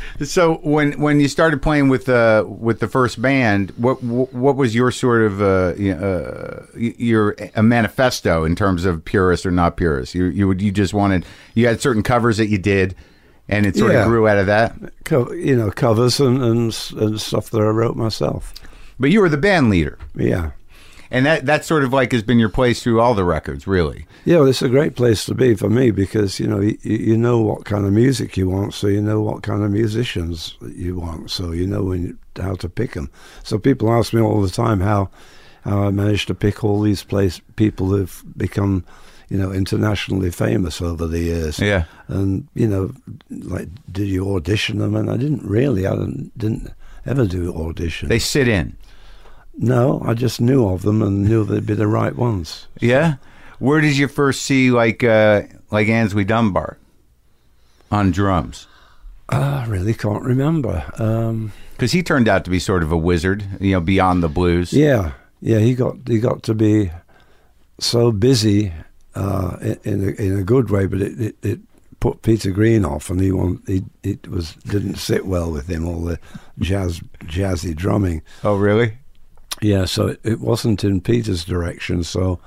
So when when you started playing with uh with the first band, what what was your sort of uh, uh your a manifesto in terms of purist or not purist? You you would you just wanted you had certain covers that you did, and it sort Yeah. of grew out of that. Co- you know, covers and, and and stuff that I wrote myself. But you were the band leader, Yeah. and that that sort of like has been your place through all the records, really. Yeah, well, it's a great place to be for me because, you know, you, you know what kind of music you want, so you know what kind of musicians you want, so you know when you, how to pick them. So people ask me all the time how how I managed to pick all these place people who've become, you know, internationally famous over the years. Yeah. And, you know, like, did you audition them? And I didn't really. I didn't, didn't ever do auditions. They sit in. No, I just knew of them and knew they'd be the right ones. Yeah. Where did you first see like uh, like Ansley Dunbar on drums? I really can't remember. Um, Because he turned out to be sort of a wizard, you know, beyond the blues. yeah, yeah. He got he got to be so busy uh, in in a, in a good way, but it, it, it put Peter Green off, and he want he it was didn't sit well with him, all the jazz jazzy drumming. Oh, really? Yeah, so it, it wasn't in Peter's direction. So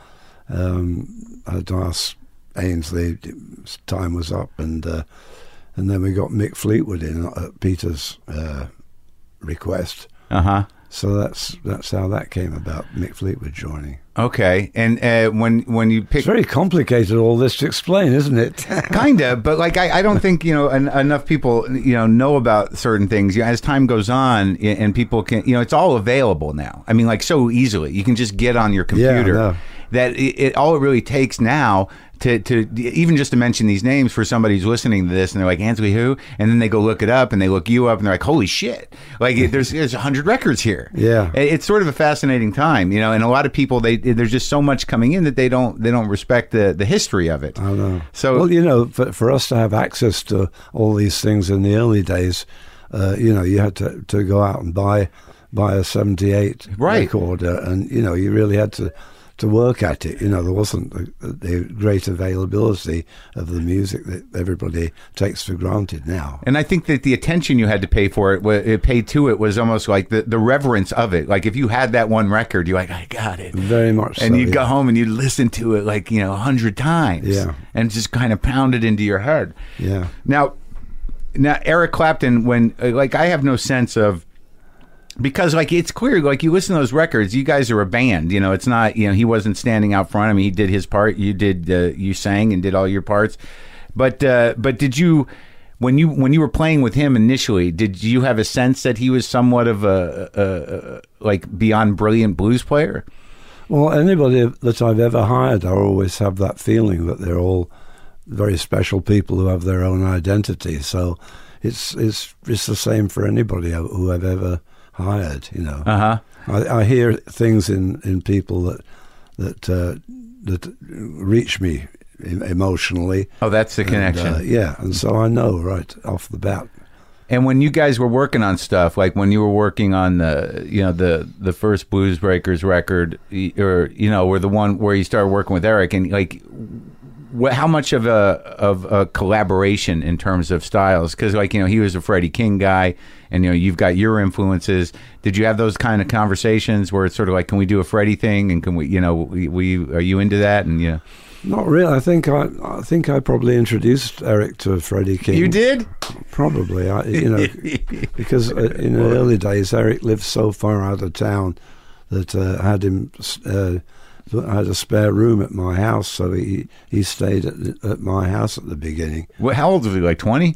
um, I'd asked Ainsley, time was up, and uh, and then we got Mick Fleetwood in at Peter's uh, request. Uh huh. So that's that's how that came about, Mick Fleetwood joining. Okay, and uh, when when you pick, It's very complicated, all this to explain, isn't it? kinda, but like I, I don't think you know en- enough people you know know about certain things. You know, as time goes on, y- and people can you know it's all available now. I mean, like so easily, you can just get on your computer. know. That it, it all it really takes now. To, to even just to mention these names for somebody who's listening to this and they're like, Ansley who? And then they go look it up and they look you up and they're like, holy shit. Like it, there's there's a hundred records here. Yeah. It, it's sort of a fascinating time, you know, and a lot of people, they there's just so much coming in that they don't they don't respect the, the history of it. I know. So, well, you know, for, for us to have access to all these things in the early days, uh, you know, you had to, to go out and buy buy a seventy-eight Right. recorder, and you know, you really had to to work at it. You know, there wasn't the, the great availability of the music that everybody takes for granted now. and I think that the attention you had to pay for it, wa- it paid to it, was almost like the, the reverence of it. Like if you had that one record, you're like, I got it. Very much And so, you'd go yeah. home and you'd listen to it like, you know, a hundred times. Yeah. And just kind of pound it into your head. Yeah. Now, now Eric Clapton, when uh, like I have no sense of, because like it's clear, like you listen to those records, you guys are a band. You know, it's not, you know, he wasn't standing out front. I mean, he did his part. You did, uh, you sang and did all your parts. But uh, but did you, when you when you were playing with him initially, did you have a sense that he was somewhat of a, a, a like beyond brilliant blues player? Well, anybody that I've ever hired, I always have that feeling that they're all very special people who have their own identity. So it's it's it's the same for anybody who I've ever hired. You know, Uh huh. I, I hear things in, in people that that uh, that reach me em- emotionally. Oh, that's the And, connection. uh, yeah, and so I know right off the bat. And when you guys were working on stuff, like when you were working on the, you know, the the first Blues Breakers record, y- or you know, or the one where you started working with Eric, and like, what, how much of a of a collaboration in terms of styles? Because like you know, he was a Freddie King guy, and you know, you've got your influences. Did you have those kind of conversations where it's sort of like, can we do a Freddie thing, and can we, you know, we, we are you into that? And yeah, Not really. I think I I think I probably introduced Eric to Freddie King. you did. Probably, I, you know, because uh, in the early days, Eric lived so far out of town that uh, I had him. Uh, I had a spare room at my house, so he he stayed at, at my house at the beginning. Well, how old was he? Like twenty?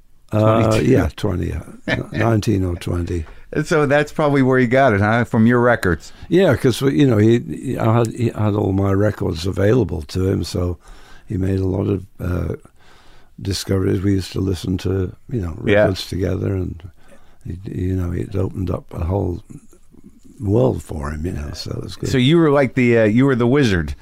Uh, twenty-two. yeah, twenty, uh, nineteen or twenty. So that's probably where you got it, huh? From your records. Yeah, because you know he, he I had he had all my records available to him, so he made a lot of uh, discoveries. We used to listen to you know Yeah. records together, and he, you know it opened up a whole world for him. You know, so it was good. So you were like the uh, you were the wizard.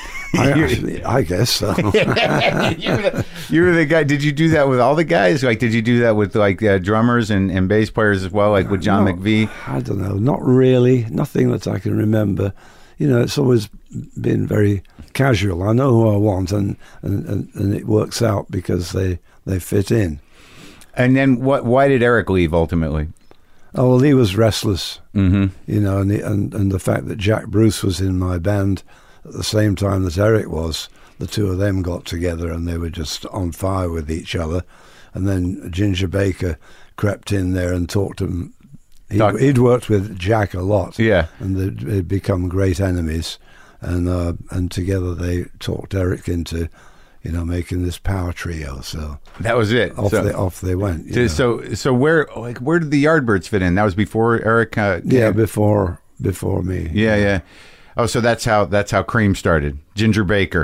I, I guess so. you, were the, you were the guy. Did you do that with all the guys? Like, did you do that with like uh, drummers and, and bass players as well, like with John No, McVie? I don't know. Not really. Nothing that I can remember. You know, it's always been very casual. I know who I want, and, and, and, and it works out because they, they fit in. And then what? Why did Eric leave ultimately? Oh, well, he was restless, Mm-hmm. you know, and, the, and and the fact that Jack Bruce was in my band at the same time that Eric was, the two of them got together and they were just on fire with each other. And then Ginger Baker crept in there and talked to him. He'd, Talk- he'd worked with Jack a lot, Yeah. and they'd, they'd become great enemies. And uh, and together they talked Eric into, you know, making this power trio. So That was it. off so, they off they went. you so, know. so so where like where did the Yardbirds fit in? That was before Eric. Uh, yeah, came? before before me. yeah, yeah. Oh, so that's how that's how Cream started. Ginger Baker.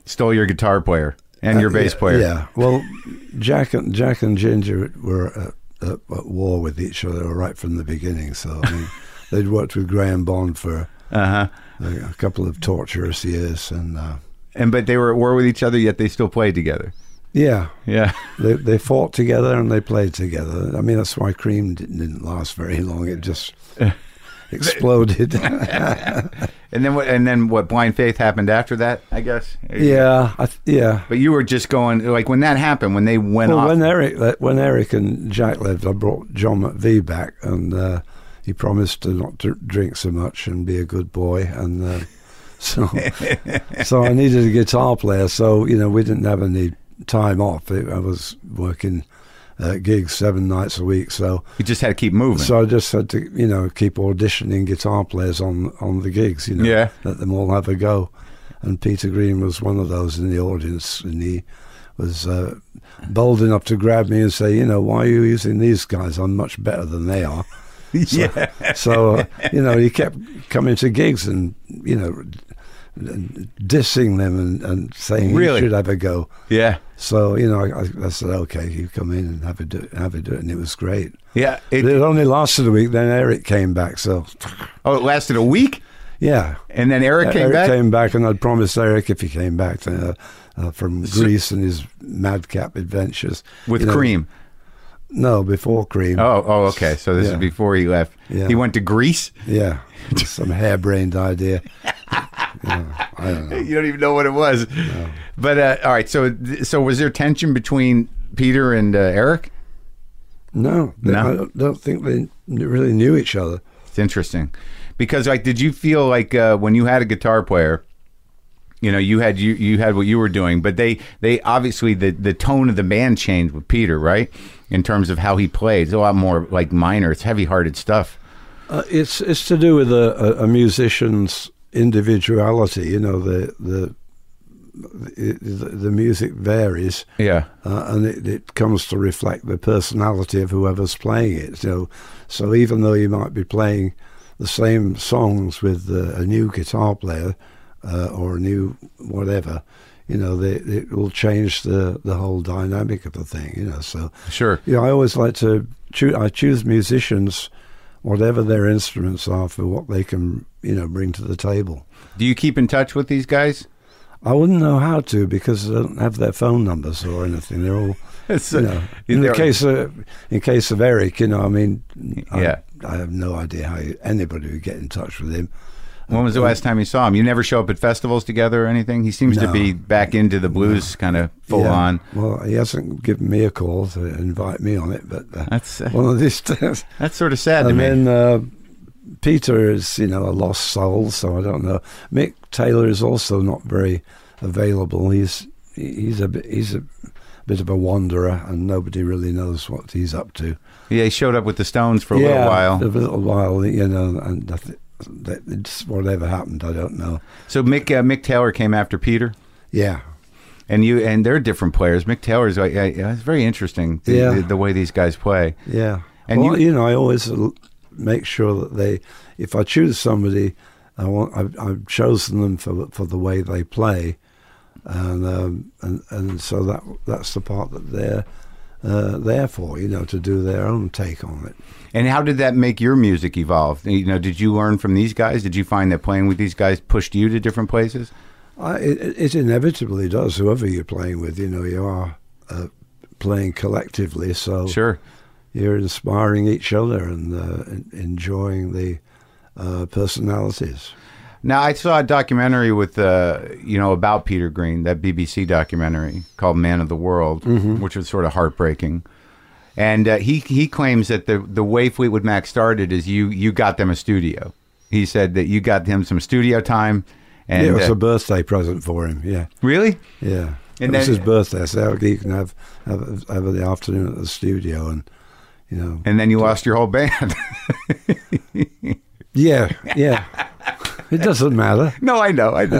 stole your guitar player and your Uh, bass yeah, player. Yeah. Well, Jack and Jack and Ginger were at, at, at war with each other right from the beginning. So I mean, they'd worked with Graham Bond for Uh-huh. a, a couple of torturous years, and uh, And but they were at war with each other, yet they still played together. yeah, Yeah. they they fought together and they played together. I mean, that's why Cream didn't, didn't last very long. It just exploded. And then what? And then what? Blind Faith happened after that, I guess. yeah, I th- yeah. But you were just going like when that happened, when they went Well, off. when Eric le- when Eric and Jack left, I brought John McVie back, and uh, he promised to not to drink so much and be a good boy, and uh, so so I needed a guitar player. So you know, we didn't have any time off. I was working uh, gigs seven nights a week, so you just had to keep moving. so I just had to you know keep auditioning guitar players on on the gigs. You know, Yeah. let them all have a go. And Peter Green was one of those in the audience, and he was uh, bold enough to grab me and say, you know, why are you using these guys? I'm much better than they are. So, Yeah. so uh, you know, he kept coming to gigs and, you know, dissing them and, and saying Really? he should have a go. Yeah. So, you know, I, I said, okay, you come in and have a do, have a do it. And it was great. Yeah. It, It, it only lasted a week. Then Eric came back. So, oh, it lasted a week, yeah. and then Eric came Eric back. came back, and I'd promised Eric if he came back to, uh, uh, from Greece and his madcap adventures. with you know. Cream. No, before Cream. Oh, oh, okay. So this Yeah. is before he left. Yeah. He went to Greece. Yeah, some harebrained idea. Yeah, I don't know. You don't even know what it was. But uh, all right. So, so was there tension between Peter and uh, Eric? No, they- No? I don't- don't think they really knew each other. It's interesting because, like, did you feel like uh, when you had a guitar player, you know, you had you you had what you were doing, but they they obviously the the tone of the band changed with Peter, right? In terms of how he played, it's a lot more like minor. It's heavy-hearted stuff. Uh, it's it's to do with a, a, a musician's individuality. You know, the the the, the music varies. Yeah. Uh, and it, it comes to reflect the personality of whoever's playing it. So, so even though you might be playing the same songs with uh, a new guitar player uh, or a new whatever, you know, they, it will change the, the whole dynamic of the thing. You know, so Sure. yeah, I always like to choose. I choose musicians, whatever their instruments are, for what they can, you know, bring to the table. Do you keep in touch with these guys? I wouldn't know how to because I don't have their phone numbers or anything. They're all, you know, in the They're- case of in case of Eric, you know, I mean, I, Yeah. I have no idea how you, anybody would get in touch with him. When was the last time you saw him? You never show up at festivals together or anything? He seems to No. be back into the blues kind of full Yeah. on. Well, he hasn't given me a call to invite me on it, but uh, That's uh, one of these days. that's sort of sad to And me. then uh, Peter is, you know, a lost soul, so I don't know. Mick Taylor is also not very available. He's he's a bit, he's a bit of a wanderer, and nobody really knows what he's up to. Yeah, he showed up with the Stones for a yeah, little while. a little while, you know, and I th- that it's whatever happened, I don't know. So Mick uh, Mick Taylor came after Peter, Yeah, and you and they're different players. Mick Taylor's like, uh, it's very interesting the, Yeah. the, the way these guys play. yeah. And well, you- you, know, I always l- make sure that they, if I choose somebody, I want I've, I've chosen them for for the way they play, and um, and and so that that's the part that they're uh, there for, you know, to do their own take on it. And how did that make your music evolve? You know, did you learn from these guys? Did you find that playing with these guys pushed you to different places? I, it, it inevitably does. Whoever you're playing with, you know, you are uh, playing collectively, so Sure. you're inspiring each other and uh, en- enjoying the uh, personalities. Now, I saw a documentary with, uh, you know, about Peter Green, that B B C documentary called Man of the World, which was sort of heartbreaking. And uh, he he claims that the the way Fleetwood Mac started is you you got them a studio. He said that you got him some studio time. And Yeah, it was uh, a birthday present for him. Yeah, really? yeah. And it was then- his birthday, so he can have, have have the afternoon at the studio, and you know. And then you lost your whole band. Yeah, yeah. It doesn't matter. No, I know, I know.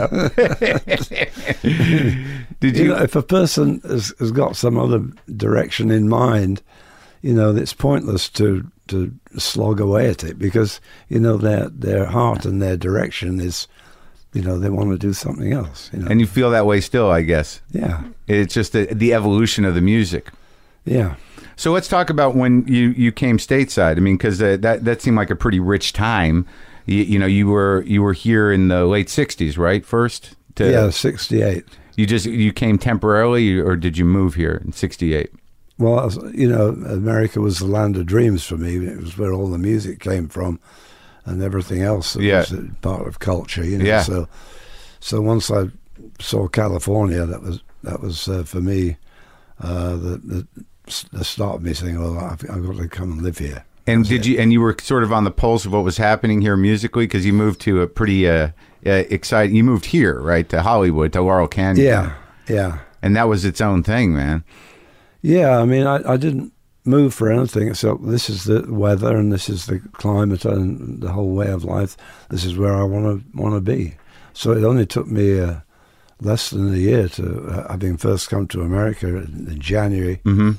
Did You you? know, if a person has, has got some other direction in mind, you know, it's pointless to to slog away at it because you know their their heart and their direction is you know, they want to do something else. You know? And you feel that way still, I guess. Yeah, It's just the, the evolution of the music. yeah. So let's talk about when you, you came stateside. I mean, because uh, that that seemed like a pretty rich time. You, you know, you were you were here in the late sixties, right? First, to, Yeah, sixty-eight. You just you came temporarily, or did you move here in sixty-eight? Well, I was- you know, America was the land of dreams for me. It was where all the music came from, and everything else that Yeah. was a part of culture. You know, Yeah. so so once I saw California, that was that was uh, for me uh, the, the the start of me saying, "Well, I've, I've got to come and live here." And did you and you were sort of on the pulse of what was happening here musically, because you moved to a pretty uh, uh, exciting. You moved here, right, to Hollywood, to Laurel Canyon. Yeah, yeah, And that was its own thing, man. yeah. I mean, I, I didn't move for anything except this is the weather and this is the climate and the whole way of life. This is where I want to want to be. So it only took me uh, less than a year to, uh, having first come to America in, in January. Mm-hmm.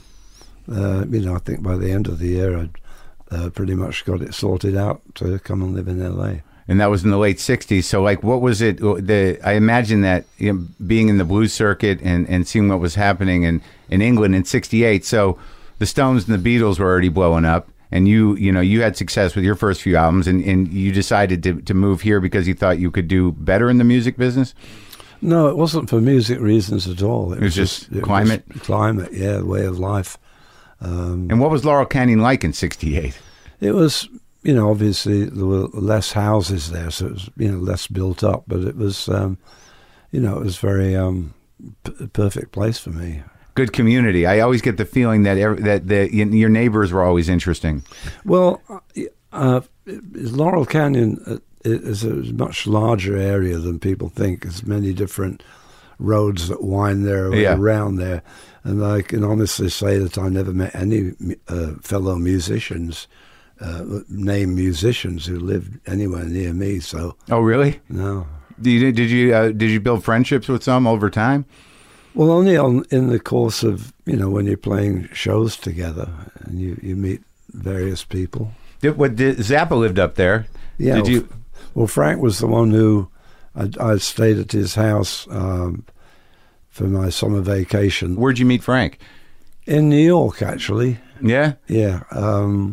Uh, you know, I think by the end of the year, I'd uh, pretty much got it sorted out to come and live in L A. And that was in the late sixties. So, like, what was it? The I imagine that, you know, being in the blues circuit and, and seeing what was happening in, in England in sixty-eight. So, the Stones and the Beatles were already blowing up, and you you know you had success with your first few albums, and, and you decided to, to move here because you thought you could do better in the music business. No, it wasn't for music reasons at all. It was just climate? just climate, yeah, the way of life. Um, And what was Laurel Canyon like in sixty-eight? It was, you know, obviously there were less houses there, so it was, you know, less built up. But it was, um, you know, it was very um, p- perfect place for me. Good community. I always get the feeling that every, that the, your neighbors were always interesting. Well, uh, Laurel Canyon is a much larger area than people think. There's many different roads that wind their way Yeah. around there. And I can honestly say that I never met any uh, fellow musicians, uh, named musicians, who lived anywhere near me. So, Oh, really? no. Did you did you, uh, did you build friendships with some over time? Well, only on in the course of, you know, when you're playing shows together and you, you meet various people. Did, what did, Zappa lived up there. Yeah. Did well, you? f- Well, Frank was the one who I, I stayed at his house um, for my summer vacation Where'd you meet Frank? in New York, actually. Yeah. Yeah. Um,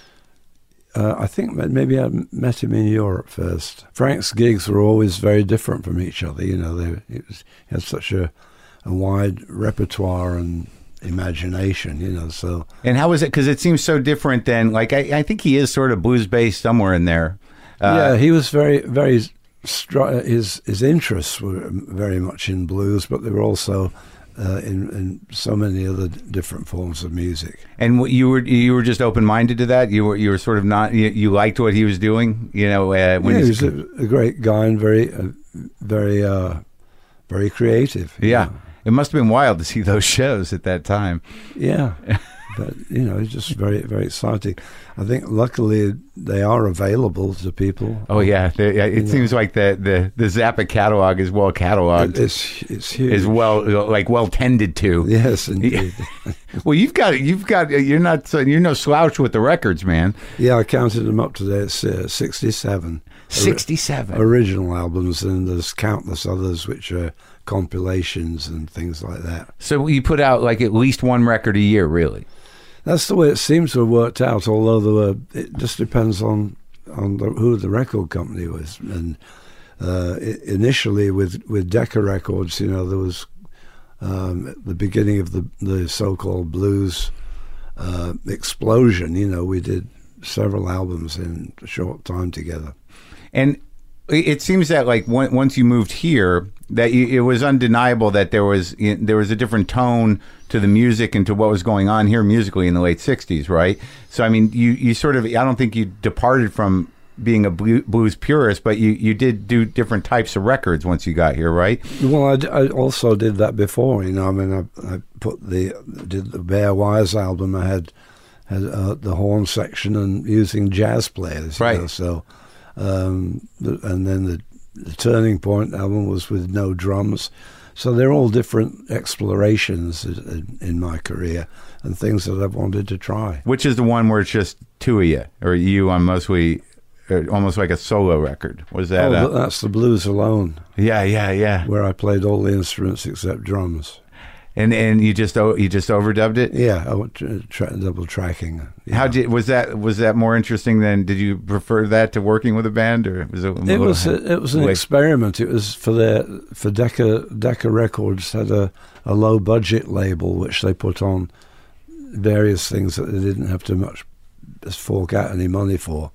uh, I think that maybe I met him in Europe first. Frank's gigs were always very different from each other. You know, they it was, he had such a, a wide repertoire and imagination, you know, so... And how was it? Because it seems so different than, like, I, I think he is sort of blues based somewhere in there. Uh, yeah, he was very, very... Str- his his interests were very much in blues, but they were also uh, in in so many other different forms of music. And what- you were you were just open minded to that. You were you were sort of not. You, you liked what he was doing. You know, uh, when Yeah, he he's- was a, a great guy and very, uh, very, uh, very creative. you yeah. know. It must have been wild to see those shows at that time. Yeah, but you know, it's just very, very exciting. I think luckily they are available to people. Oh yeah, They- yeah, it You seems like the, the, the Zappa catalog is well cataloged, It's it's huge. is well like well tended to. Yes, indeed. Well, you've got you've got you're not you're no slouch with the records, man. Yeah, I counted them up today. It's uh, sixty-seven. Sixty-seven. Original albums, and there's countless others which are compilations and things like that. So you put out like at least one record a year, really. That's the way it seems to have worked out. Although there were, it just depends on on the, who the record company was. And uh, i initially with with Decca Records, you know, there was um, at the beginning of the the so-called blues uh, explosion. You know, we did several albums in a short time together. And it seems that like on- once you moved here, that you, it was undeniable that there was there was a different tone to the music and to what was going on here musically in the late sixties, right? So I mean, you, you sort of I don't think you departed from being a blue, blues purist, but you, you did do different types of records once you got here, right? Well, I, d- I also did that before. You know, I mean, I, I put the did the Bare Wires album. I had had uh, the horn section and using jazz players, you Right. know, so. Um, the, and then the, the Turning Point album was with no drums. So they're all different explorations in, in my career and things that I've wanted to try. Which is the one where it's just two of you, or you on mostly uh, almost like a solo record. Was that? oh, uh, but that's the Blues Alone, yeah, yeah, yeah. where I played all the instruments except drums. And and you just o- you just overdubbed it. Yeah, I went to tra- double tracking. Yeah. How did was that was that more interesting than? Did you prefer that to working with a band, or was it? A It little- was a, it was an Wait. experiment. It was for their for Decca Decca Records had a, a low budget label which they put on various things that they didn't have to much fork out any money for.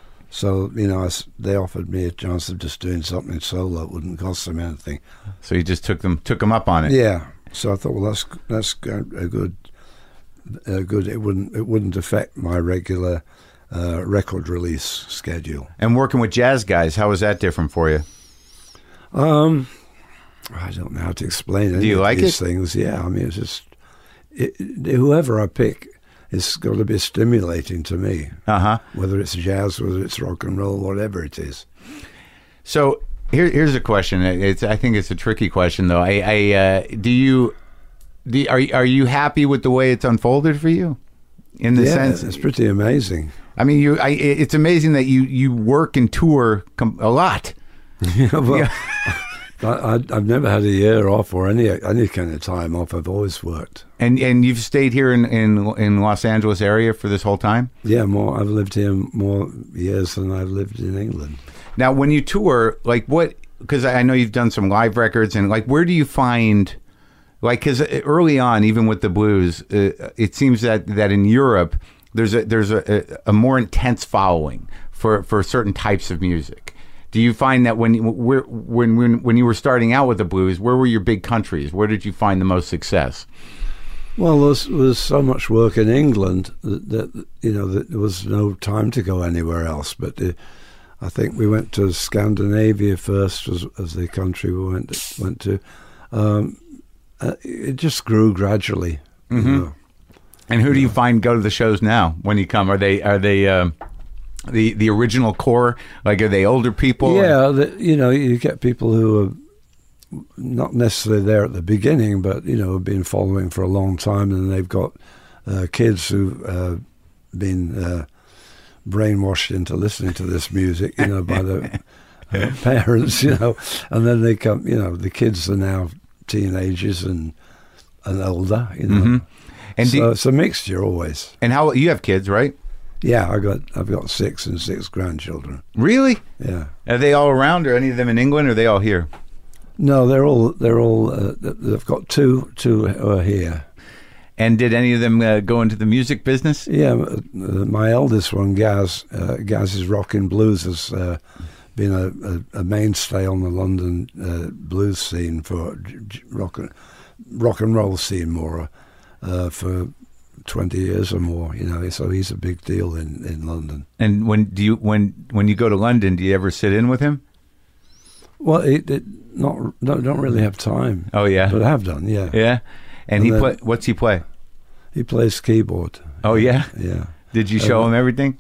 So you know, I s they offered me a chance of just doing something solo. It wouldn't cost them anything. So you just took them took them up on it. Yeah. So I thought, well, that's that's a good, a good. It wouldn't it wouldn't affect my regular uh, record release schedule. And working with jazz guys, how was that different for you? Um, I don't know how to explain any Do you of like these it? things. Yeah, I mean, it's just it, whoever I pick, it's got to be stimulating to me. Uh huh. Whether it's jazz, whether it's rock and roll, whatever it is. So here, here's a question. It's I think it's a tricky question though. I, I uh, do you, do are are you happy with the way it's unfolded for you? In the Yeah, sense, it's pretty amazing. I mean, you. I, it's amazing that you you work and tour com- a lot. Yeah, well, I, I, I've never had a year off or any any kind of time off. I've always worked. And and you've stayed here in, in in Los Angeles area for this whole time? Yeah, more. I've lived here more years than I've lived in England. Now, when you tour, like what? Because I know you've done some live records, and like, where do you find, like, because early on, even with the blues, uh, it seems that that in Europe there's a there's a, a more intense following for for certain types of music. Do you find that when where, when when when you were starting out with the blues, where were your big countries? Where did you find the most success? Well, there was, there was so much work in England that, that you know that there was no time to go anywhere else. But uh, I think we went to Scandinavia first, as, as the country we went went to. Um, uh, it just grew gradually. Mm-hmm. You know. And who do you find go to the shows now when you come? Are they are they um, the the original core? Like, are they older people? Yeah, the, you know, you get people who are not necessarily there at the beginning, but you know, have been following for a long time, and they've got uh, kids who've uh, been uh, brainwashed into listening to this music, you know, by the uh, parents, you know, and then they come, you know, the kids are now teenagers and and older, you know. Mm-hmm. And so do, it's a mixture always. and how you have kids, right? Yeah, I got I've got six and six grandchildren. Really? Yeah. Are they all around, or any of them in England, or are they all here? No, they're all they're all uh, they've got two two who are here. And did any of them uh, go into the music business? Yeah, uh, my eldest one, Gaz, uh, Gaz's rock and blues has uh, been a, a, a mainstay on the London uh, blues scene for j- j- rock and rock and roll scene more uh, for twenty years or more. You know, so he's a big deal in, in London. And when do you when when you go to London, do you ever sit in with him? Well, it, it not don't, don't really have time. Oh yeah, But I have done, yeah. yeah. And, And he then- play. What's he play? He plays keyboard. Oh yeah. Yeah. Did you show Uh, him everything?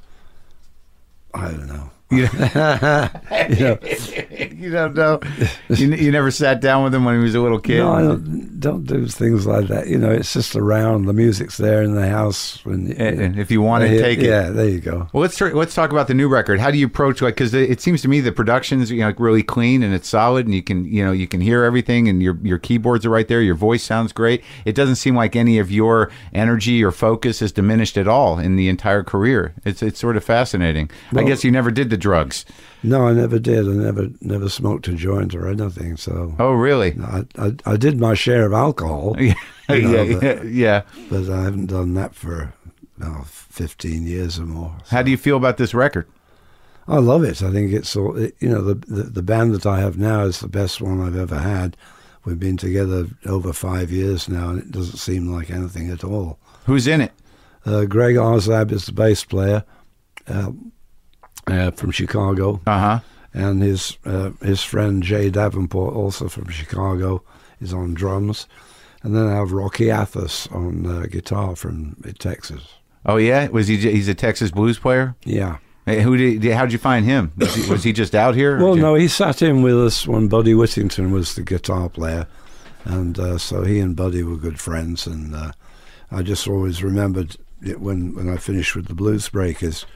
I don't know. You, You know, you don't know. You, you never sat down with him when he was a little kid. no, I don't, don't do things like that. You know, it's just around. The music's there in the house. When And, and if you want to yeah, take it, yeah, there you go. Well, let's tr- let's talk about the new record. How do you approach like because it seems to me the production's you know really clean and it's solid and you can you know you can hear everything and your your keyboards are right there. Your voice sounds great. It doesn't seem like any of your energy or focus is diminished at all in the entire career. It's it's sort of fascinating. I Well- guess you never did the drugs. No, I never did. I never never smoked a joint or anything. So Oh, really? I, I I did my share of alcohol, Yeah, You know, yeah, but- yeah, yeah. but I haven't done that for oh, fifteen years or more. How do you feel about this record? I love it. I think it's all, it, you know, the, the the band that I have now is the best one I've ever had. We've been together over five years now, and it doesn't seem like anything at all. Who's in it? Uh, Greg Arzab is the bass player uh, uh, from Chicago, Uh huh. and his uh, his friend Jay Davenport, also from Chicago, is on drums. And then I have Rocky Athos on uh, guitar from uh, Texas. Oh yeah, was he? j- He's a Texas blues player. Yeah. Hey, who did? How'd you find him? Was he, was he just out here? or Well, did you- no, he sat in with us when Buddy Whittington was the guitar player. And uh, so he and Buddy were good friends. And uh, I just always remembered it when, when I finished with the Blues Breakers.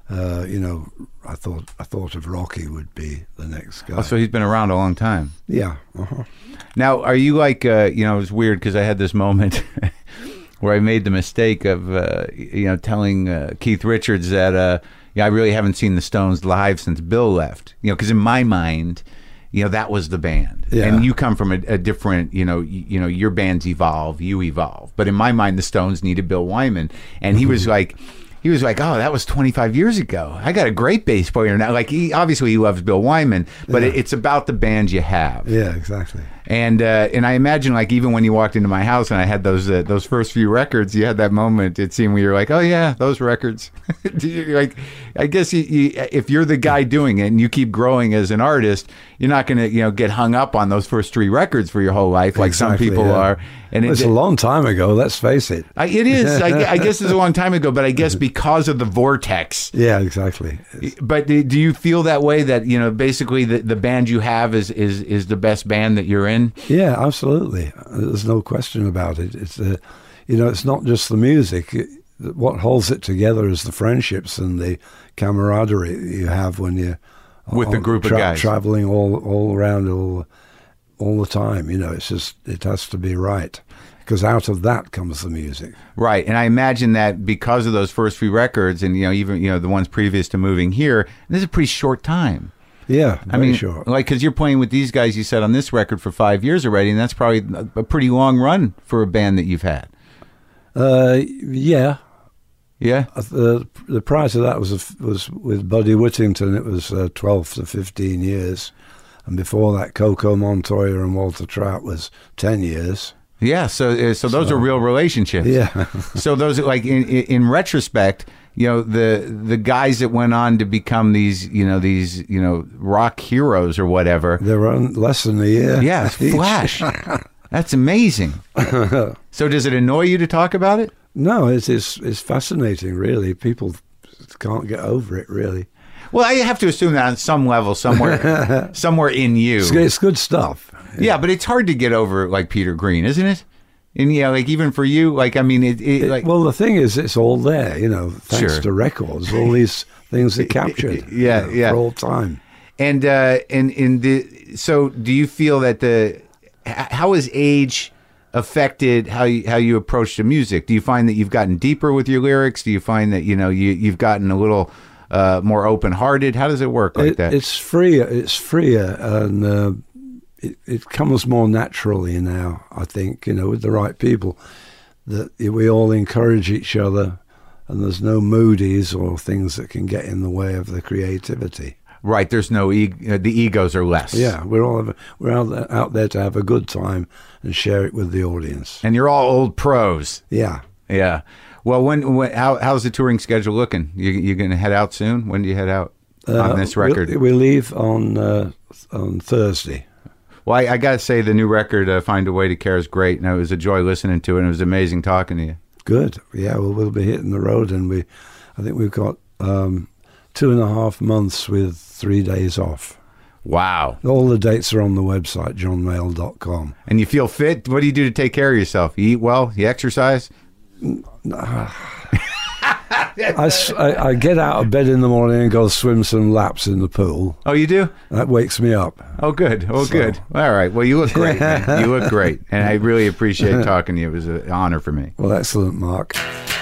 uh, you know, I thought I thought of Rocky would be the next guy. Oh, so he's been around a long time. Yeah. Uh-huh. Now, are you like, uh, you know, it was weird because I had this moment where I made the mistake of, uh, you know, telling uh, Keith Richards that, uh, yeah, I really haven't seen the Stones live since Bill left. You know, because in my mind, you know, that was the band. Yeah. And you come from a, a different, you know, you, you know, your bands evolve, you evolve. But in my mind, the Stones needed Bill Wyman. And he was like... He was like, "Oh, that was twenty-five years ago. I got a great bass player now." Like, he obviously he loves Bill Wyman, but Yeah. it, it's about the band you have. Yeah, exactly. And uh, and I imagine, like, even when you walked into my house and I had those uh, those first few records, you had that moment. It seemed where you're like, "Oh yeah, those records." Do you, like, I guess you, you, if you're the guy doing it and you keep growing as an artist, you're not going to, you know, get hung up on those first three records for your whole life, like Exactly, some people yeah. are. And Well, it's it, a long time ago. Let's face it. I, it is. I, I guess it's a long time ago, but I guess because of the vortex. Yeah, exactly. It's- But do do you feel that way, that, you know, basically the, the band you have is, is, is the best band that you're in? Yeah, absolutely. There's no question about it. It's uh, you know, it's not just the music. It, what holds it together is the friendships and the camaraderie that you have when you're With the group of guys. traveling all all around all all the time. You know, it's just it has to be right, because out of that comes the music. Right. And I imagine that because of those first few records, and, you know, even, you know, the ones previous to moving here, this is a pretty short time. Yeah, I very mean, short. like, because you're playing with these guys, you said, on this record for five years already, and that's probably a, a pretty long run for a band that you've had. Uh, yeah. Yeah? Uh, The, the prior to that was a, was with Buddy Whittington. It was uh, twelve to fifteen years, and before that, Coco Montoya and Walter Trout was ten years. Yeah. So, uh, so those So- are real relationships. Yeah, So those are, like, in, in in retrospect, you know, the the guys that went on to become these, you know, these, you know, rock heroes or whatever. they were on less than a year. Yeah, it's each. Flash. That's amazing. So does it annoy you to talk about it? No, it is it's fascinating. Really, people can't get over it. Really, Well, I have to assume that on some level, somewhere, somewhere in you. it's, it's good stuff. Yeah, but it's hard to get over, like, Peter Green, isn't it? And yeah, like, even for you, like, I mean, it, it like, Well, the thing is, it's all there. You know, thanks Sure. to records, all these things are captured. Yeah, you know, yeah. for all time. and uh, and in the so, do you feel that the h- how has age affected how you how you approach the music? Do you find that you've gotten deeper with your lyrics? Do you find that, you know, you you've gotten a little uh, more open hearted? How does it work like It- that? It's freer. It's freer, and uh, it, it comes more naturally now. I think, you know, with the right people, that we all encourage each other, and there's no moodies or things that can get in the way of the creativity. Right. There's no e- uh, the egos are less. Yeah, we're all we're out there, out there to have a good time and share it with the audience. And you're all old pros. Yeah. Yeah. Well, when, when how how's the touring schedule looking? You you going to head out soon? When do you head out on this record? We, we leave on uh, on Thursday. Well, I, I got to say, the new record, uh, Find a Way to Care, is great, and it was a joy listening to it, and it was amazing talking to you. Good. Yeah, well, we'll be hitting the road, and we, I think we've got um, two and a half months with three days off. Wow. All the dates are on the website, john mayall dot com. And you feel fit? What do you do to take care of yourself? You eat well? You exercise? I, s- I- I get out of bed in the morning and go swim some laps in the pool. Oh, you do? That wakes me up. Oh, good. Oh, So- good. All right. Well, you look great, man. You look great. And I really appreciate talking to you. It was an honor for me. Well, excellent, Mark.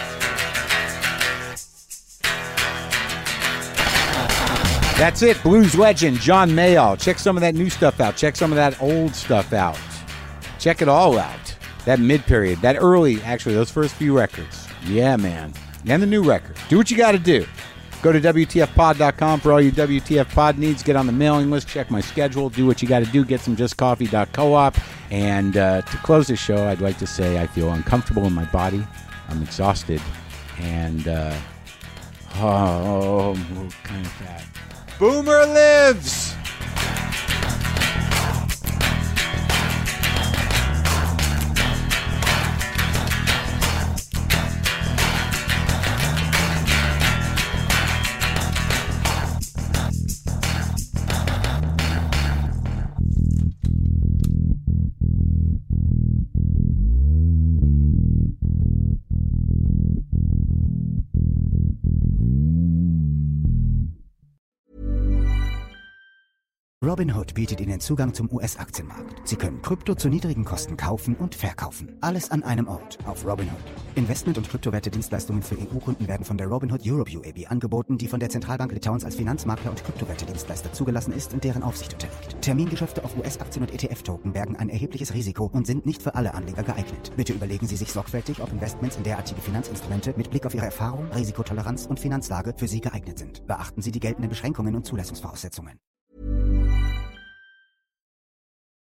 That's it. Blues legend John Mayall. Check some of that new stuff out. Check some of that old stuff out. Check it all out. That mid period, that early, actually, those first few records. Yeah, man. And the new record. Do what you got to do. Go to W T F pod dot com for all your W T F pod needs. Get on the mailing list. Check my schedule. Do what you got to do. Get some just coffee dot coop. And uh, to close the show, I'd like to say I feel uncomfortable in my body. I'm exhausted. And, uh, oh, I'm kind of fat. Boomer lives! Robinhood bietet Ihnen Zugang zum U S-Aktienmarkt. Sie können Krypto zu niedrigen Kosten kaufen und verkaufen. Alles an einem Ort auf Robinhood. Investment- und Kryptowerte-Dienstleistungen für E U-Kunden werden von der Robinhood Europe U A B angeboten, die von der Zentralbank Litauens als Finanzmakler und Kryptowerte-Dienstleister zugelassen ist und deren Aufsicht unterliegt. Termingeschäfte auf U S-Aktien und E T F-Token bergen ein erhebliches Risiko und sind nicht für alle Anleger geeignet. Bitte überlegen Sie sich sorgfältig, ob Investments in derartige Finanzinstrumente mit Blick auf Ihre Erfahrung, Risikotoleranz und Finanzlage für Sie geeignet sind. Beachten Sie die geltenden Beschränkungen und Zulassungsvoraussetzungen.